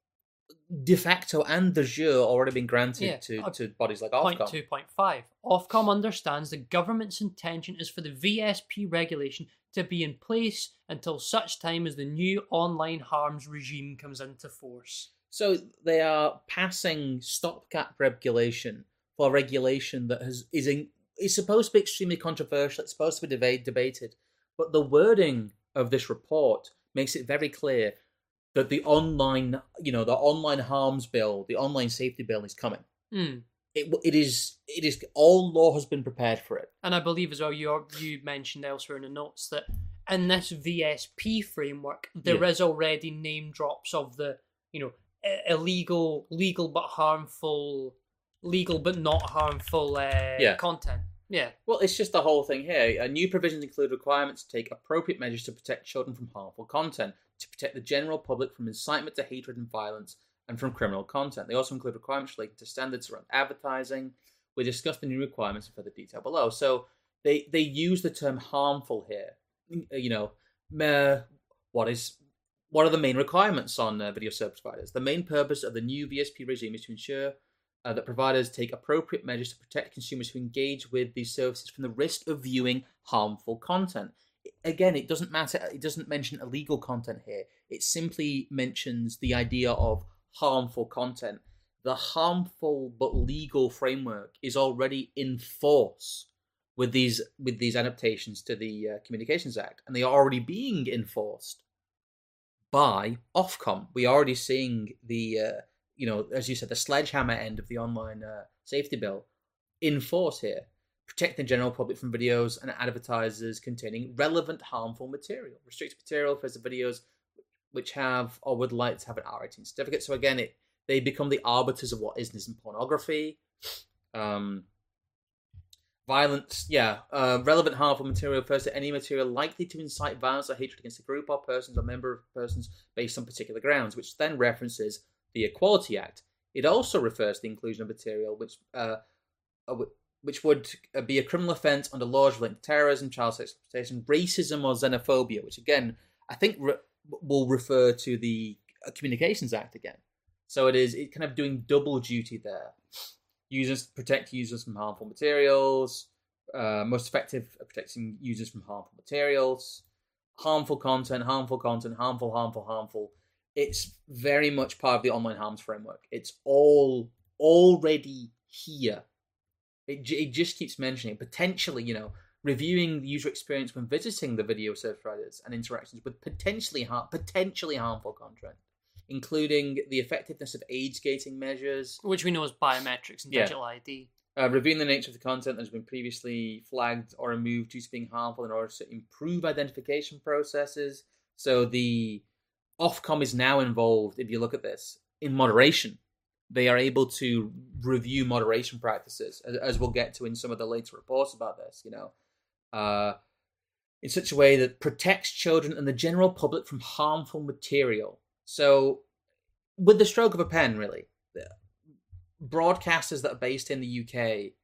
de facto and de jure already been granted yeah, to, to bodies like Ofcom.
Point two point five. Ofcom understands the government's intention is for the V S P regulation to be in place until such time as the new online harms regime comes into force.
So they are passing stopgap regulation for regulation that has is in, is supposed to be extremely controversial. It's supposed to be debate, debated, but the wording of this report makes it very clear that the online, you know, the online harms bill, the online safety bill is coming.
Mm.
It it is it is all law has been prepared for it.
And I believe as well you you mentioned elsewhere in the notes that in this V S P framework there yeah. is already name drops of the, you know, illegal, legal but harmful, legal but not harmful uh,
yeah.
content. Yeah.
Well, it's just the whole thing here. Uh, new provisions include requirements to take appropriate measures to protect children from harmful content, to protect the general public from incitement to hatred and violence, and from criminal content. They also include requirements relating to standards around advertising. We discussed the new requirements in further detail below. So they they use the term harmful here. You know, uh, what is what are the main requirements on uh, video service providers? The main purpose of the new V S P regime is to ensure uh, that providers take appropriate measures to protect consumers who engage with these services from the risk of viewing harmful content. Again, it doesn't matter. It doesn't mention illegal content here. It simply mentions the idea of harmful content. The harmful but legal framework is already in force with these with these adaptations to the uh, Communications Act, and they are already being enforced by Ofcom. We are already seeing the, uh, you know, as you said, the sledgehammer end of the online uh, safety bill in force here. Protect the general public from videos and advertisers containing relevant harmful material. Restrict material for videos which have or would like to have an R eighteen certificate. So again, it they become the arbiters of what is and isn't pornography. Um, violence, yeah. Uh, relevant harmful material refers to any material likely to incite violence or hatred against a group or persons or member of persons based on particular grounds, which then references the Equality Act. It also refers to the inclusion of material which uh, which would be a criminal offence under laws relating to terrorism, child sex exploitation, racism, or xenophobia, which again, I think re- will refer to the Communications Act again. So it is it kind of doing double duty there. Users protect users from harmful materials, uh, most effective at protecting users from harmful materials, harmful content, harmful content, harmful, harmful, harmful. It's very much part of the online harms framework. It's all already here. It, it just keeps mentioning potentially, you know, reviewing the user experience when visiting the video service providers and interactions with potentially har- potentially harmful content, including the effectiveness of age gating measures,
which we know is biometrics and
yeah.
digital I D.
Uh, reviewing the nature of the content that has been previously flagged or removed due to being harmful in order to improve identification processes. So the Ofcom is now involved, if you look at this, in moderation. They are able to review moderation practices, as we'll get to in some of the later reports about this, you know, uh, in such a way that protects children and the general public from harmful material. So, with the stroke of a pen, really, broadcasters that are based in the U K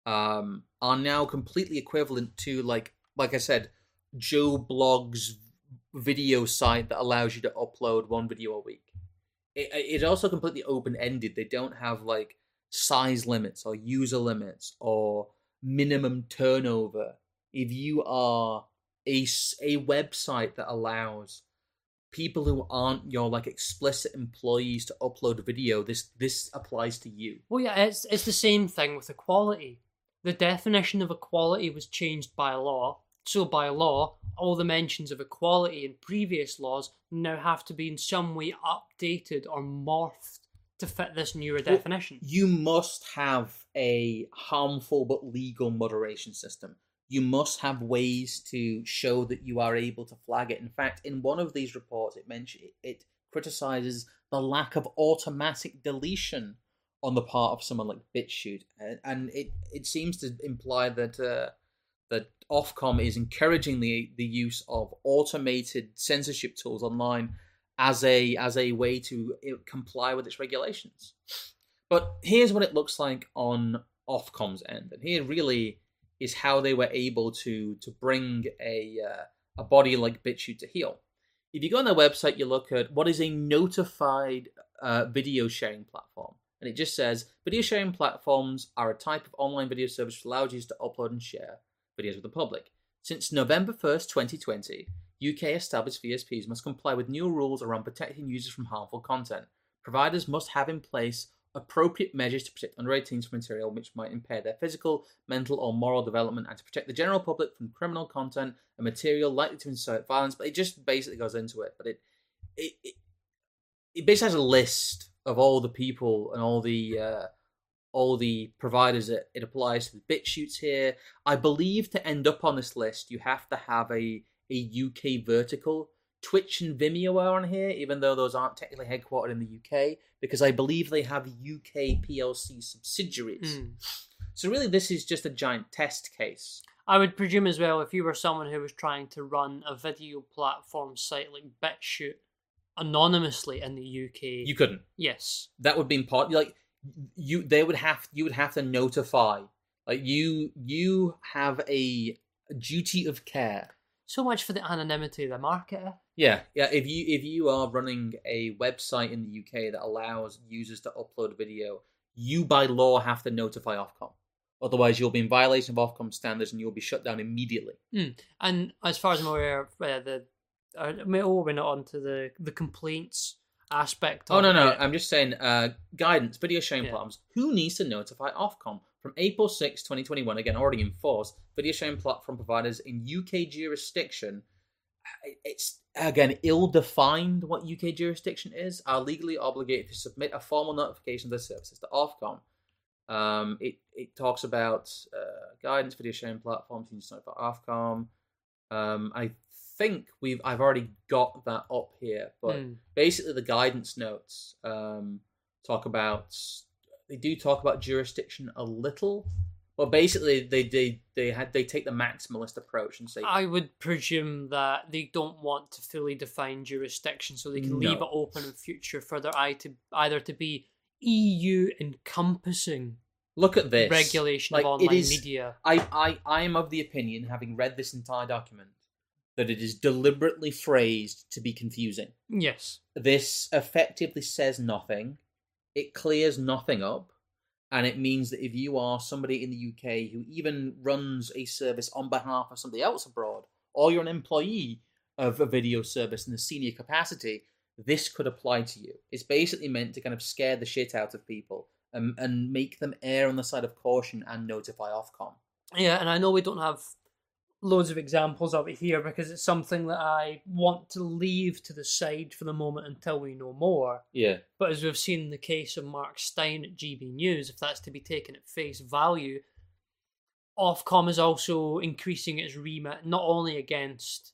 um, are now completely equivalent to, like, like I said, Joe Blog's video site that allows you to upload one video a week. It, it's also completely open-ended. They don't have, like, size limits or user limits or minimum turnover. If you are a, a website that allows people who aren't your, like, explicit employees to upload video, this this applies to you.
Well, yeah, it's it's the same thing with equality. The definition of equality was changed by law. So by law, all the mentions of equality in previous laws now have to be in some way updated or morphed to fit this newer definition.
Well, you must have a harmful but legal moderation system. You must have ways to show that you are able to flag it. In fact, in one of these reports, it mentioned it criticizes the lack of automatic deletion on the part of someone like BitChute, and it, it seems to imply that uh, that Ofcom is encouraging the the use of automated censorship tools online as a as a way to comply with its regulations. But here's what it looks like on Ofcom's end, and here really is how they were able to to bring a uh, a body like BitChute to heel. If you go on their website, you look at what is a notified uh, video sharing platform, and it just says video sharing platforms are a type of online video service which allows users to upload and share videos with the public. Since November first, twenty twenty, U K established V S Ps must comply with new rules around protecting users from harmful content. Providers must have in place appropriate measures to protect under eighteens from material which might impair their physical, mental, or moral development, and to protect the general public from criminal content and material likely to incite violence. But it just basically goes into it. But it it it, it basically has a list of all the people and all the uh, all the providers that it applies to. The BitChutes here. I believe to end up on this list, you have to have a a U K vertical. Twitch and Vimeo are on here, even though those aren't technically headquartered in the U K, because I believe they have U K P L C subsidiaries. Mm. So really, this is just a giant test case.
I would presume as well, if you were someone who was trying to run a video platform site like BitChute anonymously in the U K,
you couldn't.
Yes,
that would be important. Like you, they would have you would have to notify. Like you, you have a duty of care.
So much for the anonymity of the marketer.
Yeah, yeah. If you if you are running a website in the U K that allows users to upload video, you by law have to notify Ofcom. Otherwise, you'll be in violation of Ofcom standards and you'll be shut down immediately.
Mm. And as far as I'm aware, uh, the uh, oh, we're not on to the the complaints aspect.
Oh
of
no,
it.
no. I'm just saying uh, guidance, video sharing
yeah.
platforms. Who needs to notify Ofcom? From April sixth, twenty twenty-one, again, already enforced, video sharing platform providers in U K jurisdiction, it's, again, ill-defined what U K jurisdiction is, are legally obligated to submit a formal notification of their services to Ofcom. Um, it, it talks about uh, guidance, video sharing platforms, you need to notify Ofcom. Um, I think we've I've already got that up here, but
Mm.
basically the guidance notes um, talk about they do talk about jurisdiction a little, but basically they they they had they take the maximalist approach and say
I would presume that they don't want to fully define jurisdiction, so they can
No.
leave it open in future for their eye to either to be E U encompassing
look at this
regulation
like,
of
it
online
is,
media.
I, I I am of the opinion, having read this entire document, that it is deliberately phrased to be confusing.
Yes.
This effectively says nothing. It clears nothing up. And it means that if you are somebody in the U K who even runs a service on behalf of somebody else abroad, or you're an employee of a video service in a senior capacity, this could apply to you. It's basically meant to kind of scare the shit out of people and, and make them err on the side of caution and notify Ofcom.
Yeah, and I know we don't have loads of examples of it here because it's something that I want to leave to the side for the moment until we know more.
Yeah.
But as we've seen in the case of Mark Stein at G B News, if that's to be taken at face value, Ofcom is also increasing its remit not only against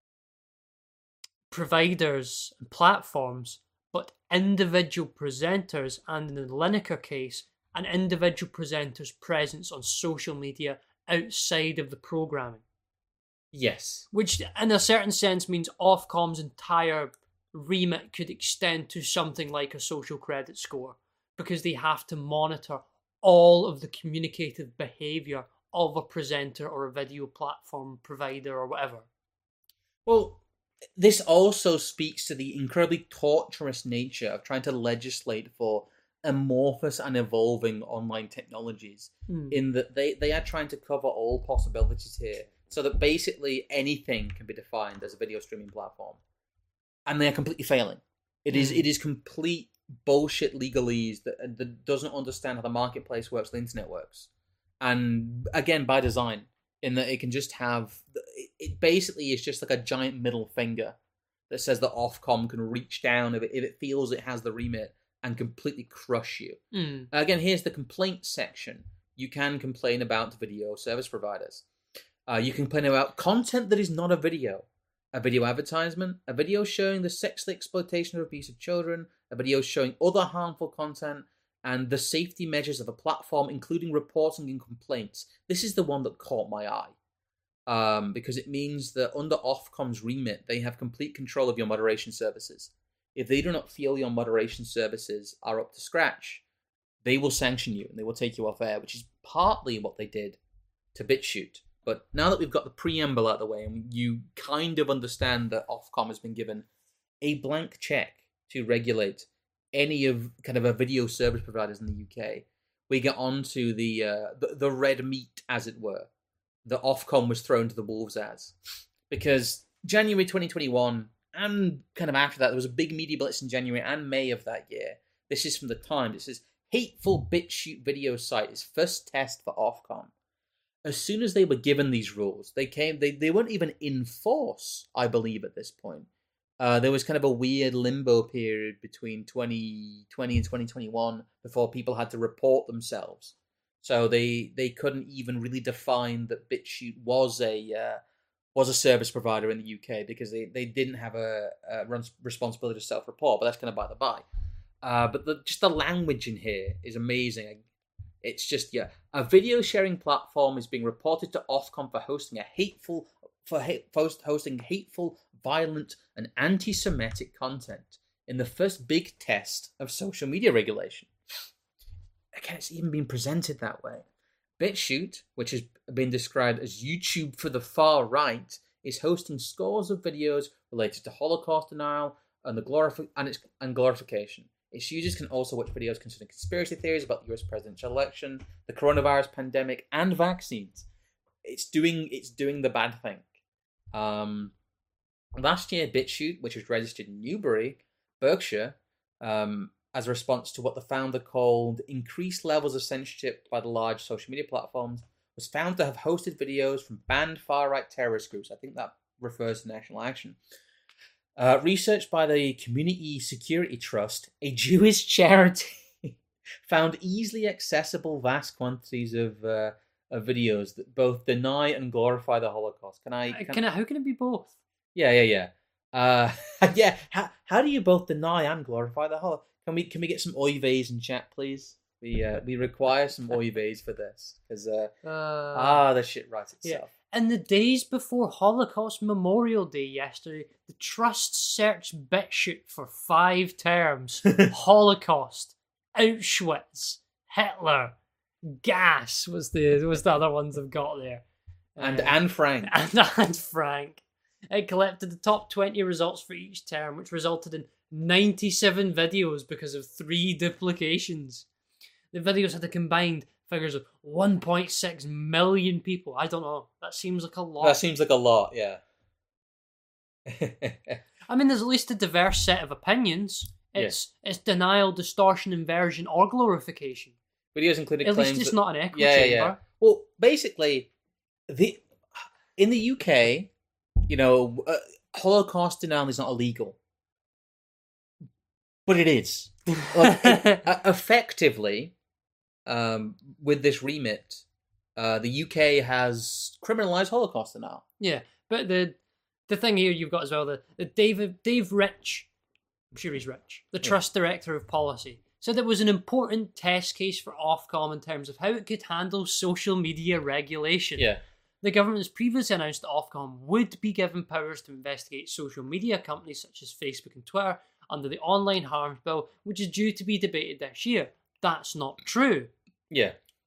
providers and platforms, but individual presenters, and in the Lineker case, an individual presenter's presence on social media outside of the programming.
Yes.
Which, in a certain sense, means Ofcom's entire remit could extend to something like a social credit score, because they have to monitor all of the communicative behaviour of a presenter or a video platform provider or whatever.
Well, this also speaks to the incredibly torturous nature of trying to legislate for amorphous and evolving online technologies,
Mm.
in that they, they are trying to cover all possibilities here, so that basically anything can be defined as a video streaming platform. And they are completely failing. It is
Mm.
it is complete bullshit legalese that, that doesn't understand how the marketplace works, the internet works. And again, by design, in that it can just have... It, it basically is just like a giant middle finger that says that Ofcom can reach down if it, if it feels it has the remit and completely crush you.
Mm.
Again, here's the complaint section. You can complain about video service providers. Uh, you can complain about content that is not a video. A video advertisement, a video showing the sexual exploitation or abuse of children, a video showing other harmful content, and the safety measures of a platform, including reporting and complaints. This is the one that caught my eye. Um, because it means that under Ofcom's remit, they have complete control of your moderation services. If they do not feel your moderation services are up to scratch, they will sanction you and they will take you off air, which is partly what they did to BitChute. But now that we've got the preamble out of the way and you kind of understand that Ofcom has been given a blank check to regulate any of kind of a video service providers in the U K, we get on to the, uh, the, the red meat, as it were, that Ofcom was thrown to the wolves as. Because January twenty twenty-one, and kind of after that, there was a big media blitz in January and May of that year. This is from the Times. It says, hateful BitChute video site is first test for Ofcom. As soon as they were given these rules, they came. They, they weren't even in force, I believe, at this point. Uh, there was kind of a weird limbo period between twenty twenty and twenty twenty-one before people had to report themselves. So they they couldn't even really define that BitChute was a uh, was a service provider in the U K because they, they didn't have a, a responsibility to self-report. But that's kind of by the by. Uh, but the, just the language in here is amazing. It's just, yeah, a video sharing platform is being reported to Ofcom for hosting a hateful, for, hate, for hosting hateful, violent, and anti-Semitic content in the first big test of social media regulation. Again, it's even been presented that way. BitChute, which has been described as YouTube for the far right, is hosting scores of videos related to Holocaust denial and the glorif- and, its, and glorification. Its users can also watch videos concerning conspiracy theories about the U S presidential election, the coronavirus pandemic, and vaccines. It's doing it's doing the bad thing. Um, last year, BitChute, which was registered in Newbury, Berkshire, um, as a response to what the founder called increased levels of censorship by the large social media platforms, was found to have hosted videos from banned far-right terrorist groups. I think that refers to National Action. Uh, research by the Community Security Trust, a Jewish charity, found easily accessible vast quantities of, uh, of videos that both deny and glorify the Holocaust. Can I? Can,
Can I, how can it be both?
Yeah, yeah, yeah. Uh, yeah. How how do you both deny and glorify the Holocaust? Can we can we get some oy veys in chat, please? We uh, we require some oy veys for this because uh,
Uh,
ah, the shit writes
yeah.
itself.
In the days before Holocaust Memorial Day yesterday, the Trust searched BitChute for five terms: Holocaust, Auschwitz, Hitler, gas was the was the other ones I've got there.
And
Uh,
Anne Frank.
and, and Frank. It collected the top twenty results for each term, which resulted in ninety-seven videos because of three duplications. The videos had a combined figures of one point six million people. I don't know. That seems like a lot.
That seems like a lot, yeah.
I mean, there's at least a diverse set of opinions. It's yeah. it's denial, distortion, inversion, or glorification.
Videos included
At
claims
least it's
that...
not an echo
yeah,
chamber.
Yeah, yeah. Well, basically, the in the U K, you know, uh, Holocaust denial is not illegal. But it is. Like, it, uh, effectively, um, with this remit, uh, the U K has criminalised Holocaust denial.
Yeah, but the the thing here you've got as well, the, the David Dave Rich, I'm sure he's rich, the Trust yeah. Director of Policy, said it was an important test case for Ofcom in terms of how it could handle social media regulation.
Yeah.
The government has previously announced that Ofcom would be given powers to investigate social media companies such as Facebook and Twitter under the Online Harms Bill, which is due to be debated this year. That's not true.
Yeah.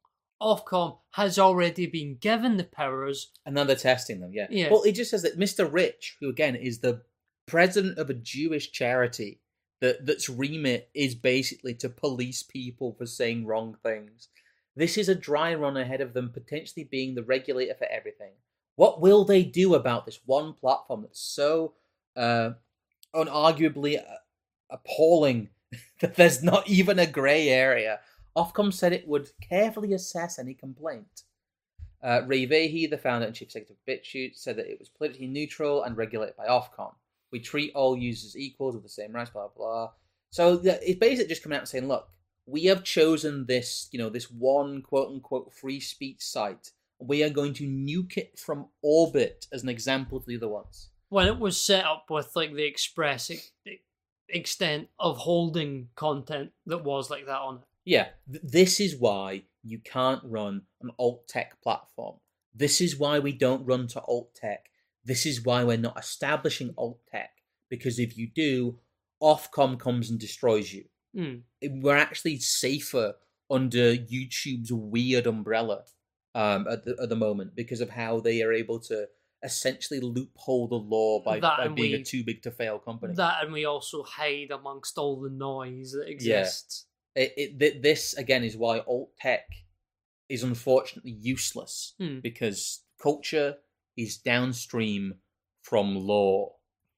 Ofcom has already been given the powers.
And now they're testing them, yeah.
yeah.
Well, it just says that Mister Rich, who again is the president of a Jewish charity, that that's remit is basically to police people for saying wrong things. This is a dry run ahead of them potentially being the regulator for everything. What will they do about this one platform that's so uh, unarguably appalling that there's not even a grey area? Ofcom said it would carefully assess any complaint. Uh, Ray Vahey, the founder and chief executive of BitChute, said that it was politically neutral and regulated by Ofcom. We treat all users equals with the same rights, blah, blah, blah. So it's basically just coming out and saying, look, we have chosen this, you know, this one quote-unquote free speech site. We are going to nuke it from orbit as an example to the other ones.
When it was set up with, like, the express ex- extent of holding content that was like that on it.
Yeah, th- this is why you can't run an alt-tech platform. This is why we don't run to alt-tech. This is why we're not establishing alt-tech. Because if you do, Ofcom comes and destroys you.
Mm.
We're actually safer under YouTube's weird umbrella um, at, the, at the moment because of how they are able to essentially loophole the law by, by being we, a too big to fail company.
That, and we also hide amongst all the noise that exists.
Yeah. It, it, this, again, is why alt-tech is unfortunately useless
mm.
because culture is downstream from law.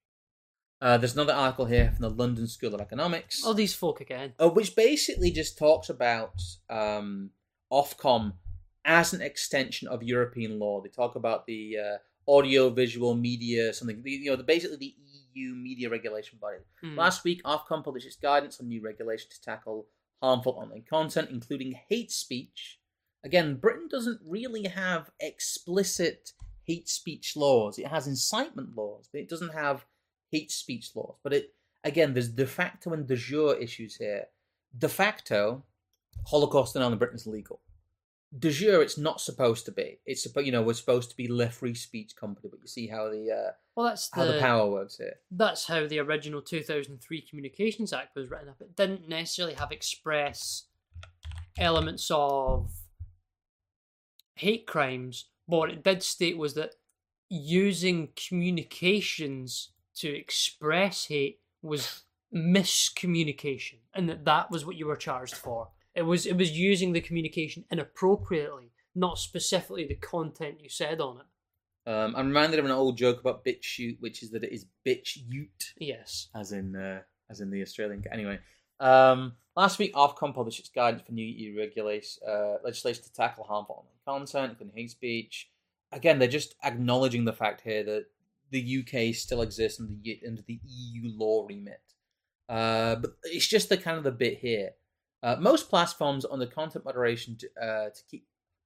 Uh, there's another article here from the London School of Economics.
Oh, these folk again.
Uh, which basically just talks about um, Ofcom as an extension of European law. They talk about the uh, audio-visual media, something, you know, the, basically the E U media regulation body.
Mm.
Last week, Ofcom published its guidance on new regulation to tackle harmful online content, including hate speech. Again, Britain doesn't really have explicit hate speech laws. It has incitement laws, but it doesn't have hate speech laws. But it again, there's de facto and de jure issues here. De facto, Holocaust denial in Britain is legal. De jure, it's not supposed to be. It's supposed, you know, we're supposed to be the free speech company. But you see how the uh,
well, that's
how
the,
the power works here.
That's how the original two thousand three Communications Act was written up. It didn't necessarily have express elements of hate crimes, but what it did state was that using communications to express hate was miscommunication, and that that was what you were charged for. It was it was using the communication inappropriately, not specifically the content you said on it.
Um, I'm reminded of an old joke about BitChute, which is that it is bitch-ute.
Yes.
As in, uh, as in the Australian. Anyway, um, last week, Ofcom published its guidance for new E U regulation, uh, legislation to tackle harmful online content, including hate speech. Again, they're just acknowledging the fact here that the U K still exists under the, under the E U law remit. Uh, but it's just the kind of the bit here. Uh, most platforms under content moderation to, uh, to keep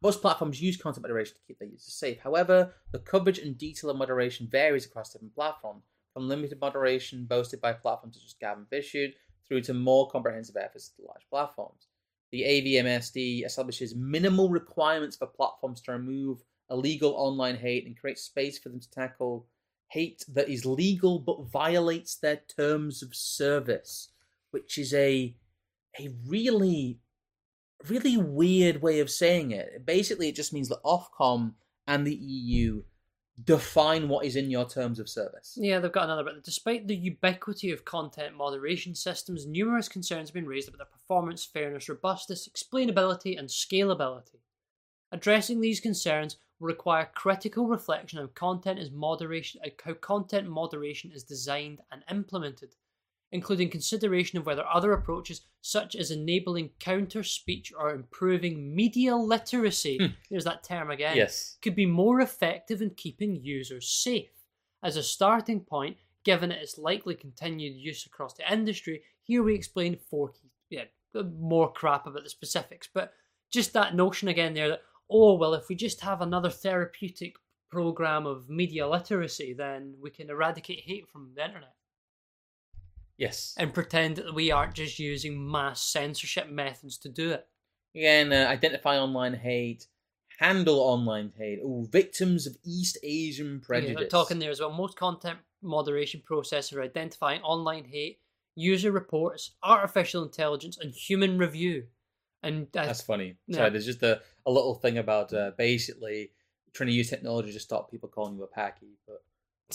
Most platforms use content moderation to keep their users safe. However, the coverage and detail of moderation varies across different platforms, from limited moderation boasted by platforms such as Gab and BitChute through to more comprehensive efforts to large platforms. The A V M S D establishes minimal requirements for platforms to remove illegal online hate and create space for them to tackle hate that is legal but violates their terms of service, which is a a really, really weird way of saying it. Basically, it just means that Ofcom and the E U define what is in your terms of service.
Yeah, they've got another bit. Despite the ubiquity of content moderation systems, numerous concerns have been raised about their performance, fairness, robustness, explainability, and scalability. Addressing these concerns will require critical reflection on content is moderation, how content moderation is designed and implemented, including consideration of whether other approaches, such as enabling counter speech or improving media literacy,
Hmm.
there's that term again,
Yes.
could be more effective in keeping users safe. As a starting point, given its likely continued use across the industry, here we explain four key, yeah, more crap about the specifics, but just that notion again there that, oh, well, if we just have another therapeutic program of media literacy, then we can eradicate hate from the internet.
Yes.
And pretend that we aren't just using mass censorship methods to do it.
Again, uh, identify online hate, handle online hate. Oh, victims of East Asian prejudice.
Yeah, they're talking there as well. Most content moderation processes are identifying online hate, user reports, artificial intelligence, and human review. And uh,
That's funny.
yeah.
Sorry, there's just a, a little thing about uh, basically trying to use technology to stop people calling you a packy. But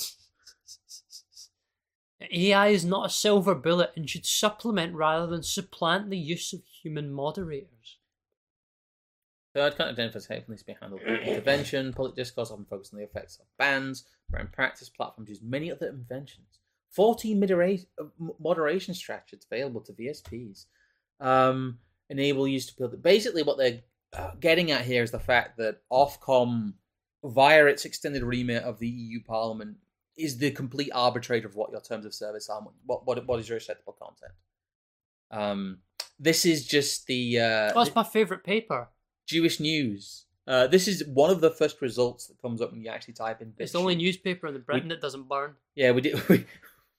A I is not a silver bullet and should supplement rather than supplant the use of human moderators.
third, content identifies hate needs to be handled with intervention. Public discourse often focuses on the effects of bans, but in practice, platforms use many other inventions. fourteen modera- moderation strategies available to V S Ps um, enable users to build. Basically, what they're uh, getting at here is the fact that Ofcom, via its extended remit of the E U Parliament, is the complete arbitrator of what your terms of service are. What what what is your acceptable content? Um, this is just the. Uh,
Oh, that's my favourite paper.
Jewish News. Uh, this is one of the first results that comes up when you actually type in.
It's the only
BitChute.
newspaper in the Britain
We-
that doesn't burn.
Yeah, we did. We,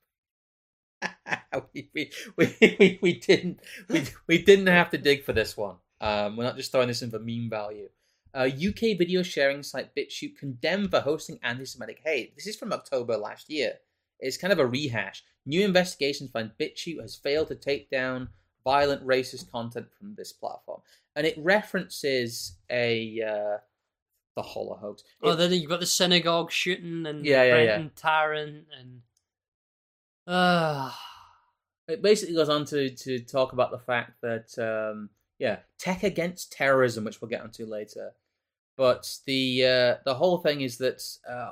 we, we, we, we, we didn't we, we didn't have to dig for this one. Um, we're not just throwing this in for meme value. Uh, U K video sharing site BitChute condemned for hosting anti-Semitic hate. This is from October last year. It's kind of a rehash. New investigations find BitChute has failed to take down violent racist content from this platform, and it references a uh, the Holla hoax.
Oh,
It-
then you've got the synagogue shooting and
Yeah, yeah,
Brenton Tarrant and uh,
It basically goes on to, to talk about the fact that, um, yeah, tech against terrorism, which we'll get onto later. But the uh, the whole thing is that, uh,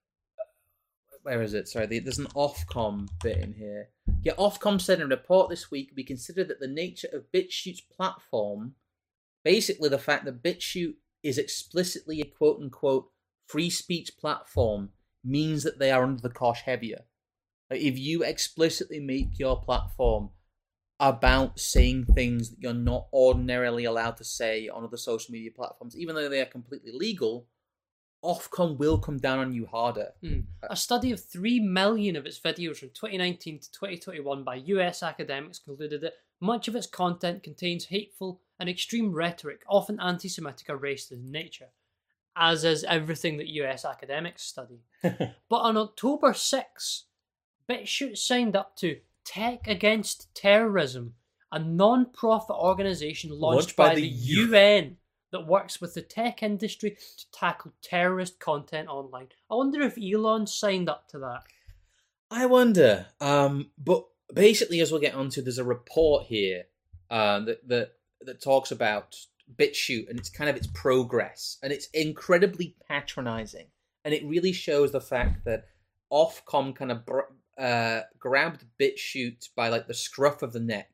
where is it? Sorry, there's an Ofcom bit in here. Yeah, Ofcom said in a report this week, we consider that the nature of BitChute's platform, basically the fact that BitChute is explicitly a quote-unquote free speech platform, means that they are under the cosh heavier. Like, if you explicitly make your platform about saying things that you're not ordinarily allowed to say on other social media platforms, even though they are completely legal, Ofcom will come down on you harder.
mm. a study of three million of its videos from twenty nineteen to twenty twenty-one by U S academics concluded that much of its content contains hateful and extreme rhetoric, often anti-Semitic or racist in nature, as is everything that U S academics study. But on October sixth, BitChute signed up to Tech Against Terrorism, a non-profit organisation launched,
Launched by
by,
the
the
U-
U N that works with the tech industry to tackle terrorist content online. I wonder if Elon signed up to that.
I wonder. Um, but basically, as we'll get onto, there's a report here uh, that, that that talks about BitChute and it's kind of its progress, and it's incredibly patronising, and it really shows the fact that Ofcom kind of br- uh, grabbed BitChute by like the scruff of the neck,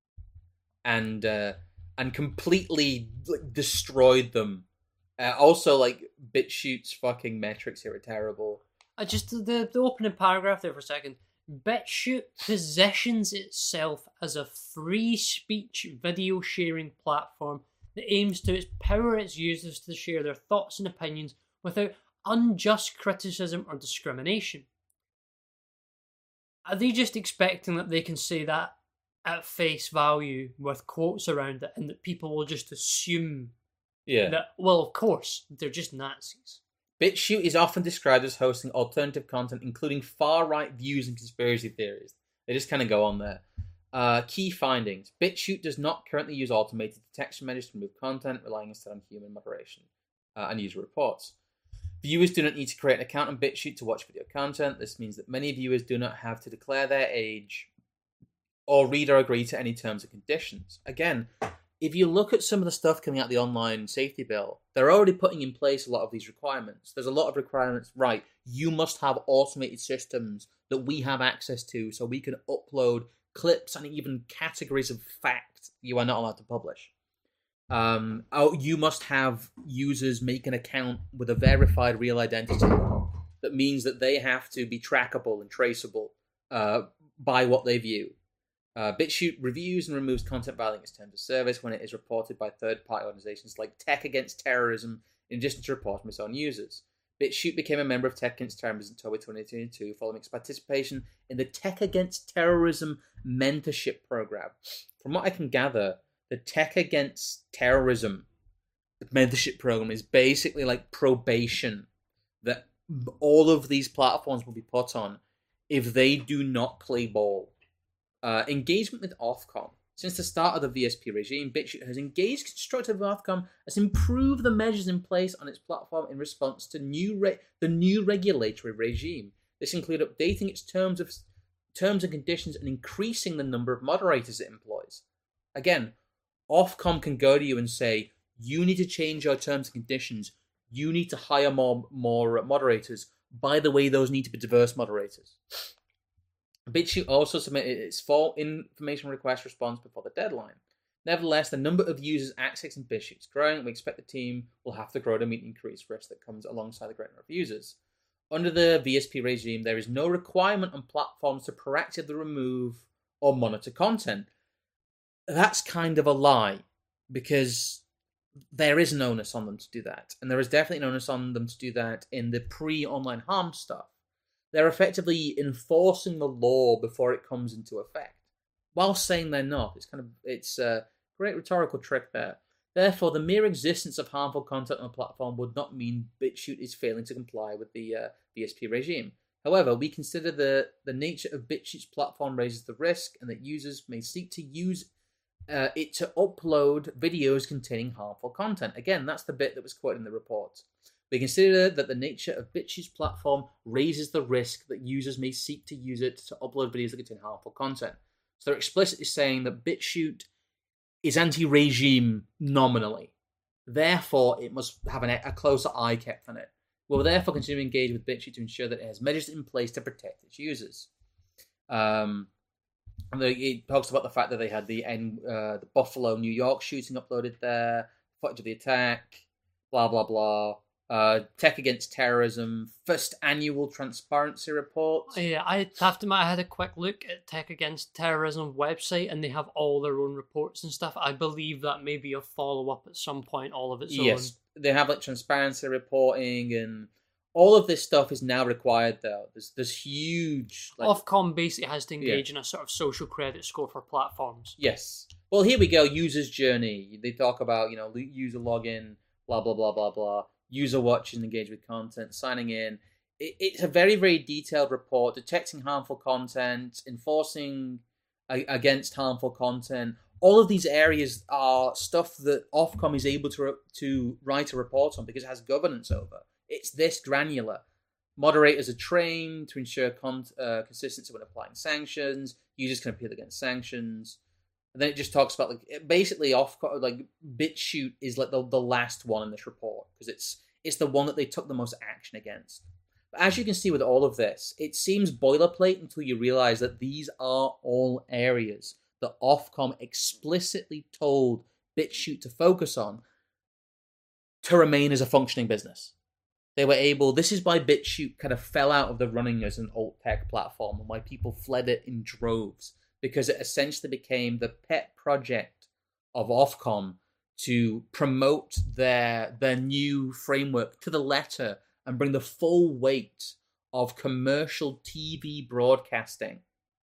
and uh, and completely like, destroyed them. Uh, also, like BitChute's fucking metrics here are terrible.
I just the, the opening paragraph there for a second. BitChute positions itself as a free speech video sharing platform that aims to empower its users to share their thoughts and opinions without unjust criticism or discrimination. Are they just expecting that they can say that at face value with quotes around it and that people will just assume
Yeah.
that, well, of course, they're just Nazis?
BitChute is often described as hosting alternative content, including far-right views and conspiracy theories. They just kind of go on there. Uh, key findings. BitChute does not currently use automated detection measures to remove content, relying instead on human moderation uh, and user reports. Viewers do not need to create an account on BitChute to watch video content. This means that many viewers do not have to declare their age or read or agree to any terms and conditions. Again, if you look at some of the stuff coming out of the online safety bill, they're already putting in place a lot of these requirements. There's a lot of requirements, right? You must have automated systems that we have access to so we can upload clips and even categories of fact you are not allowed to publish. Um, oh, you must have users make an account with a verified real identity. That means that they have to be trackable and traceable uh, by what they view. Uh, BitChute reviews and removes content violating its terms of service when it is reported by third-party organizations like Tech Against Terrorism, in addition to reports from its own users. BitChute became a member of Tech Against Terrorism in October twenty twenty-two following its participation in the Tech Against Terrorism mentorship program. From what I can gather, the Tech Against Terrorism mentorship program is basically like probation that all of these platforms will be put on if they do not play ball. Uh, engagement with Ofcom. Since the start of the V S P regime, BitChute has engaged constructively with Ofcom as improved the measures in place on its platform in response to new re- the new regulatory regime. This included updating its terms of terms and conditions and increasing the number of moderators it employs. Again, Ofcom can go to you and say, you need to change your terms and conditions. You need to hire more more moderators. By the way, those need to be diverse moderators. BitChute also submitted its full information request response before the deadline. Nevertheless, the number of users accessing BitChute is growing, and we expect the team will have to grow to meet the increased risk that comes alongside the great number of users. Under the V S P regime, there is no requirement on platforms to proactively remove or monitor content. That's kind of a lie, because there is an onus on them to do that, and there is definitely an onus on them to do that in the pre-online harm stuff. They're effectively enforcing the law before it comes into effect, while saying they're not. It's kind of it's a great rhetorical trick there. Therefore, the mere existence of harmful content on a platform would not mean BitChute is failing to comply with the uh, V S P regime. However, we consider the, the nature of BitChute's platform raises the risk, and that users may seek to use uh, it to upload videos containing harmful content. Again, that's the bit that was quoted in the report. We consider that the nature of BitChute's platform raises the risk that users may seek to use it to upload videos that contain harmful content. So they're explicitly saying that BitChute is anti-regime nominally. Therefore, it must have an, a closer eye kept on it. We'll therefore continue to engage with BitChute to ensure that it has measures in place to protect its users. Um, and the, it talks about the fact that they had the, uh, the Buffalo, New York shooting uploaded there, footage of the attack, blah, blah, blah. Uh, Tech Against Terrorism, first annual transparency report.
Yeah, I have to admit, I had a quick look at Tech Against Terrorism website, and they have all their own reports and stuff. I believe that may be a follow-up at some point, all of its
yes,
own.
Yes, they have like transparency reporting, and all of this stuff is now required, though. There's, there's huge... Like,
Ofcom basically has to engage
yeah.
in a sort of social credit score for platforms.
Yes. Well, here we go, user's journey. They talk about, you know, user login, blah, blah, blah, blah, blah. User watching, engage with content, signing in. It, it's a very, very detailed report, detecting harmful content, enforcing a, against harmful content. All of these areas are stuff that Ofcom is able to to write a report on because it has governance over. It's this granular. Moderators are trained to ensure con- uh, consistency when applying sanctions. Users can appeal against sanctions. And then it just talks about like basically off like BitChute is like the, the last one in this report because it's it's the one that they took the most action against. But as you can see with all of this, it seems boilerplate until you realize that these are all areas that Ofcom explicitly told BitChute to focus on to remain as a functioning business. They were able. This is why BitChute kind of fell out of the running as an alt tech platform and why people fled it in droves. Because it essentially became the pet project of Ofcom to promote their their new framework to the letter and bring the full weight of commercial T V broadcasting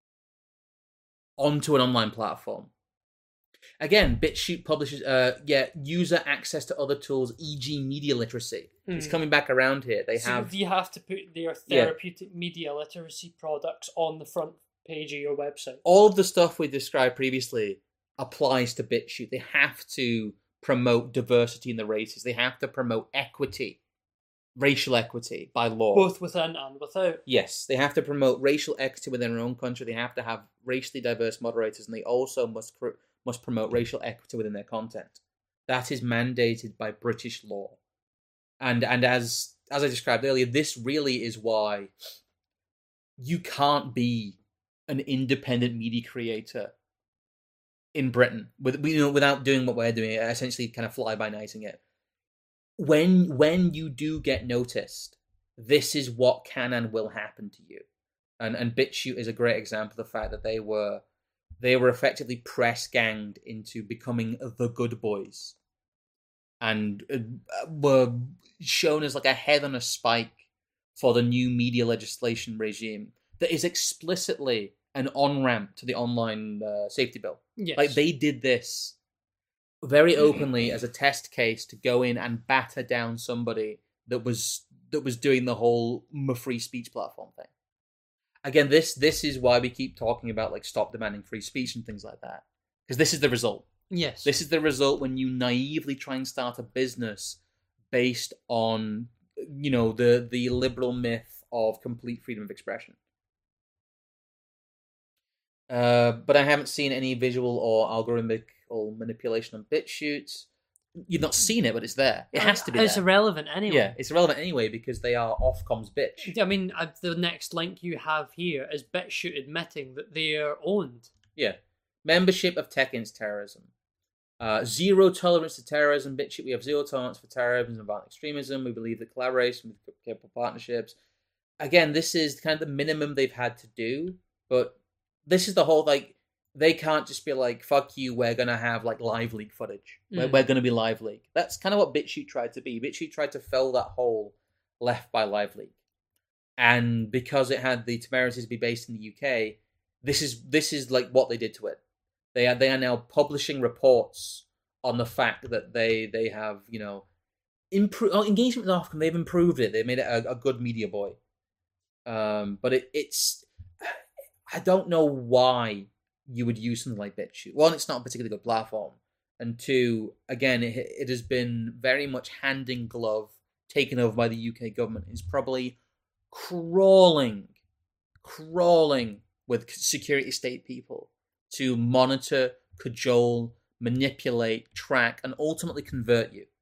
onto an online platform. Again, BitChute publishes, uh, yeah, user access to other tools, for example media literacy. Mm. It's coming back around here. They
so
have...
you have to put their therapeutic yeah. media literacy products on the front page of your website.
All of the stuff we described previously applies to BitChute. They have to promote diversity in the races. They have to promote equity, racial equity by law.
Both within and without.
Yes, they have to promote racial equity within their own country. They have to have racially diverse moderators, and they also must must promote racial equity within their content. That is mandated by British law. And and as as I described earlier, this really is why you can't be an independent media creator in Britain with you know without doing what we're doing, essentially kind of fly-by-nighting it. When when you do get noticed, this is what can and will happen to you. And and BitChute is a great example of the fact that they were they were effectively press ganged into becoming the good boys, and were shown as like a head on a spike for the new media legislation regime that is explicitly an on-ramp to the online uh, safety bill.
Yes.
Like, they did this very openly as a test case to go in and batter down somebody that was that was doing the whole free speech platform thing. Again, this this is why we keep talking about like stop demanding free speech and things like that, because this is the result.
Yes,
this is the result when you naively try and start a business based on you know the the liberal myth of complete freedom of expression. Uh, but I haven't seen any visual or algorithmic or manipulation on BitChute. You've not seen it, but it's there. It has to be
It's
there.
irrelevant anyway.
Yeah, it's irrelevant anyway because they are Ofcom's bitch.
I mean, uh, the next link you have here is BitChute admitting that they are owned.
Yeah. Membership of Tech Against Terrorism. Uh, zero tolerance to terrorism. BitChute, we have zero tolerance for terrorism and violent extremism. We believe that collaboration with capable partnerships. Again, this is kind of the minimum they've had to do, but this is the whole, like, they can't just be like, fuck you, we're going to have, like, live leak footage. Mm. We're, we're going to be live leak. That's kind of what BitChute tried to be. BitChute tried to fill that hole left by live leak. And because it had the temerities to be based in the U K, this is, this is like, what they did to it. They are, they are now publishing reports on the fact that they, they have, you know, improved, oh, engagement with Ofcom, they've improved it. They've made it a, a good media boy. Um, but it, it's... I don't know why you would use something like BitChute. One, it's not a particularly good platform. And two, again, it, it has been very much hand in glove, taken over by the U K government. It's probably crawling, crawling with security state people to monitor, cajole, manipulate, track, and ultimately convert you.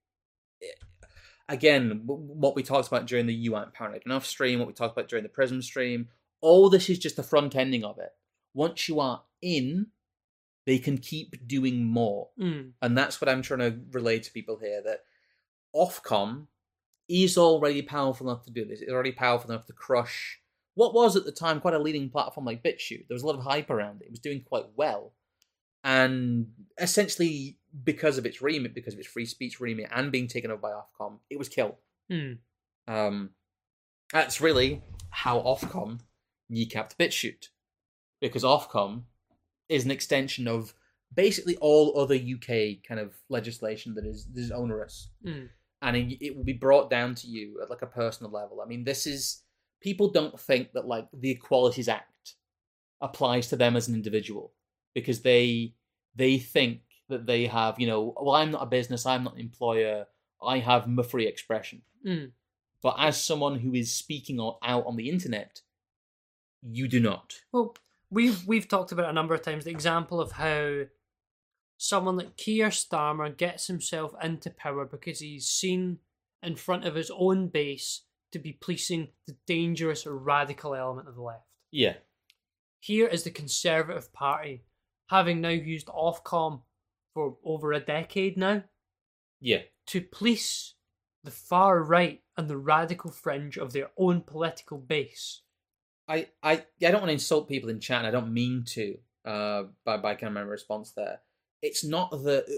Again, what we talked about during the You Aren't Paranoid Enough stream, what we talked about during the Prism stream, all this is just the front ending of it. Once you are in, they can keep doing more.
Mm.
And that's what I'm trying to relay to people here, that Ofcom is already powerful enough to do this. It's already powerful enough to crush what was at the time quite a leading platform like BitChute. There was a lot of hype around it. It was doing quite well. And essentially, because of its remit, because of its free speech remit, and being taken over by Ofcom, it was killed.
Mm.
Um, that's really how Ofcom kneecapped BitChute, because Ofcom is an extension of basically all other U K kind of legislation that is, that is onerous.
Mm.
And it, it will be brought down to you at like a personal level. I mean, this is... People don't think that like the Equalities Act applies to them as an individual, because they they think that they have, you know, well, I'm not a business, I'm not an employer, I have my free expression.
Mm.
But as someone who is speaking out on the internet, you do not.
Well, we've we've talked about it a number of times, the example of how someone like Keir Starmer gets himself into power because he's seen in front of his own base to be policing the dangerous or radical element of the left.
Yeah.
Here is the Conservative Party, having now used Ofcom for over a decade now.
Yeah.
To police the far right and the radical fringe of their own political base.
I, I, I don't want to insult people in chat, and I don't mean to, uh, by, by kind of my response there. It's not the...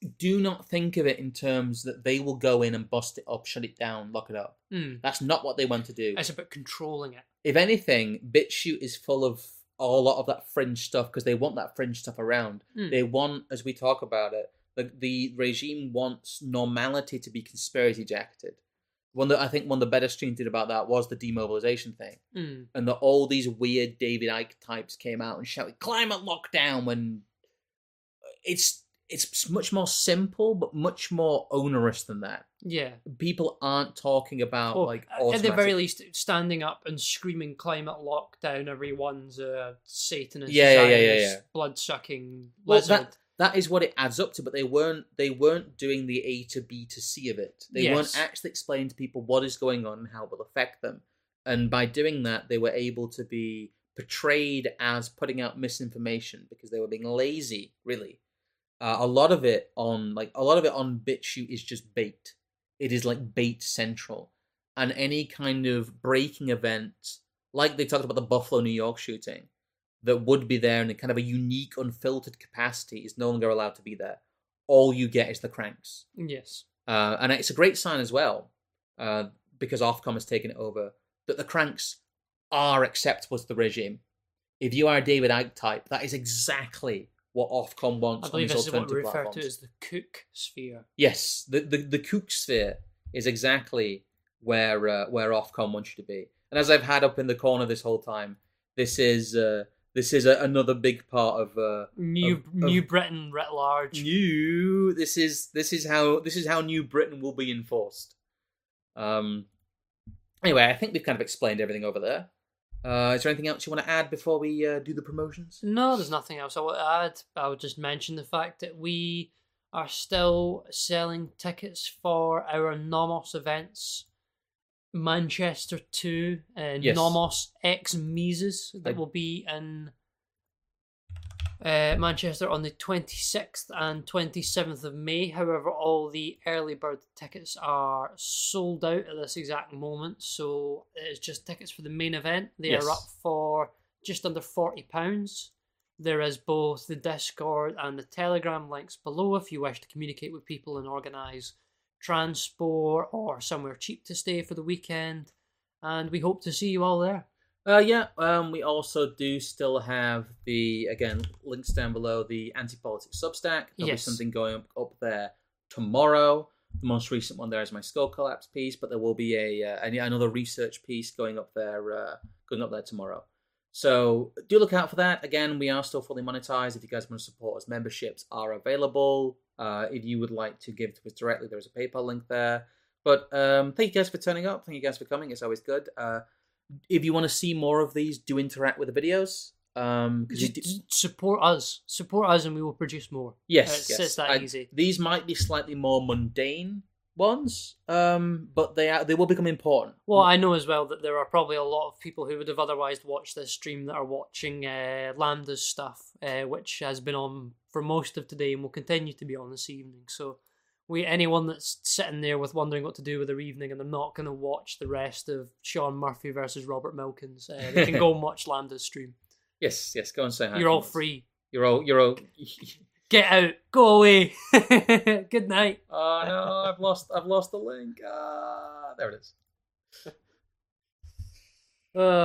do not think of it in terms that they will go in and bust it up, shut it down, lock it up.
Mm.
That's not what they want to do.
It's about controlling it.
If anything, BitChute is full of a lot of that fringe stuff because they want that fringe stuff around.
Mm.
They want, as we talk about it, the, the regime wants normality to be conspiracy jacketed. One that I think one of the better streams did about that was the demobilization thing.
Mm.
And that all these weird David Icke types came out and shouted, climate lockdown, when it's it's much more simple, but much more onerous than that.
Yeah.
People aren't talking about,
well,
like,
at the
automatic...
very least, standing up and screaming climate lockdown, everyone's a Satanist,
yeah, yeah, yeah, yeah, yeah.
blood-sucking
well,
lizard.
That, that is what it adds up to, but they weren't they weren't doing the A to B to C of it. They
Yes.
weren't actually explaining to people what is going on and how it will affect them. And by doing that, they were able to be portrayed as putting out misinformation because they were being lazy, really. Uh, a lot of it on like a lot of it on BitChute is just bait. It is like bait central, and any kind of breaking event, like they talked about the Buffalo, New York shooting, that would be there in a kind of a unique, unfiltered capacity is no longer allowed to be there. All you get is the cranks.
Yes,
uh, and it's a great sign as well, uh, because Ofcom has taken it over, that the cranks are acceptable to the regime. If you are a David Icke type, that is exactly what Ofcom wants.
I believe
on
this
these
is what we
alternative
refer
platforms.
to as the Cook sphere.
Yes, the the, the kook sphere is exactly where uh, where Ofcom wants you to be. And as I've had up in the corner this whole time, this is uh, this is a, another big part of uh,
New
of,
New
of
Britain writ large.
New. This is this is how this is how New Britain will be enforced. Um. Anyway, I think we've kind of explained everything over there. Uh, is there anything else you want to add before we uh, do the promotions?
No, there's nothing else I want to add. I would just mention the fact that we are still selling tickets for our Nomos events. Manchester two, uh,
Yes.
Nomos X Mises, that
I-
will be in uh, Manchester on the twenty-sixth and twenty-seventh of May. However, all the early bird tickets are sold out at this exact moment, so it's just tickets for the main event. They
Yes.
are up for just under forty pounds. There is both the Discord and the Telegram links below if you wish to communicate with people and organise transport or somewhere cheap to stay for the weekend. And we hope to see you all there.
Uh, yeah, um, we also do still have the, again, links down below, the Anti-Politics Substack. There'll
Yes.
be something going up, up there tomorrow. The most recent one there is my Skull Collapse piece, but there will be a uh, another research piece going up there uh, going up there tomorrow. So do look out for that. Again, we are still fully monetized. If you guys want to support us, memberships are available. Uh, if you would like to give to us directly, there's a PayPal link there. But um, thank you guys for turning up. Thank you guys for coming. It's always good. Uh, if you want to see more of these, do interact with the videos. Um, cause you do...
Just support us. Support us and we will produce more.
Yes,
It's,
yes.
it's that
I-
easy.
These might be slightly more mundane ones, um, but they are, they will become important.
Well, I know as well that there are probably a lot of people who would have otherwise watched this stream that are watching uh, Lambda's stuff, uh, which has been on for most of today and will continue to be on this evening. So, we anyone that's sitting there with wondering what to do with their evening and they're not going to watch the rest of Sean Murphy versus Robert Milkins, uh, they can go and watch Lambda's stream.
Yes, yes. Go and say hi.
You're all
to us.
free.
You're all. You're all.
Get out. Go away. Good night.
Oh no! I've lost. I've lost the link. Ah, there it is.
Uh,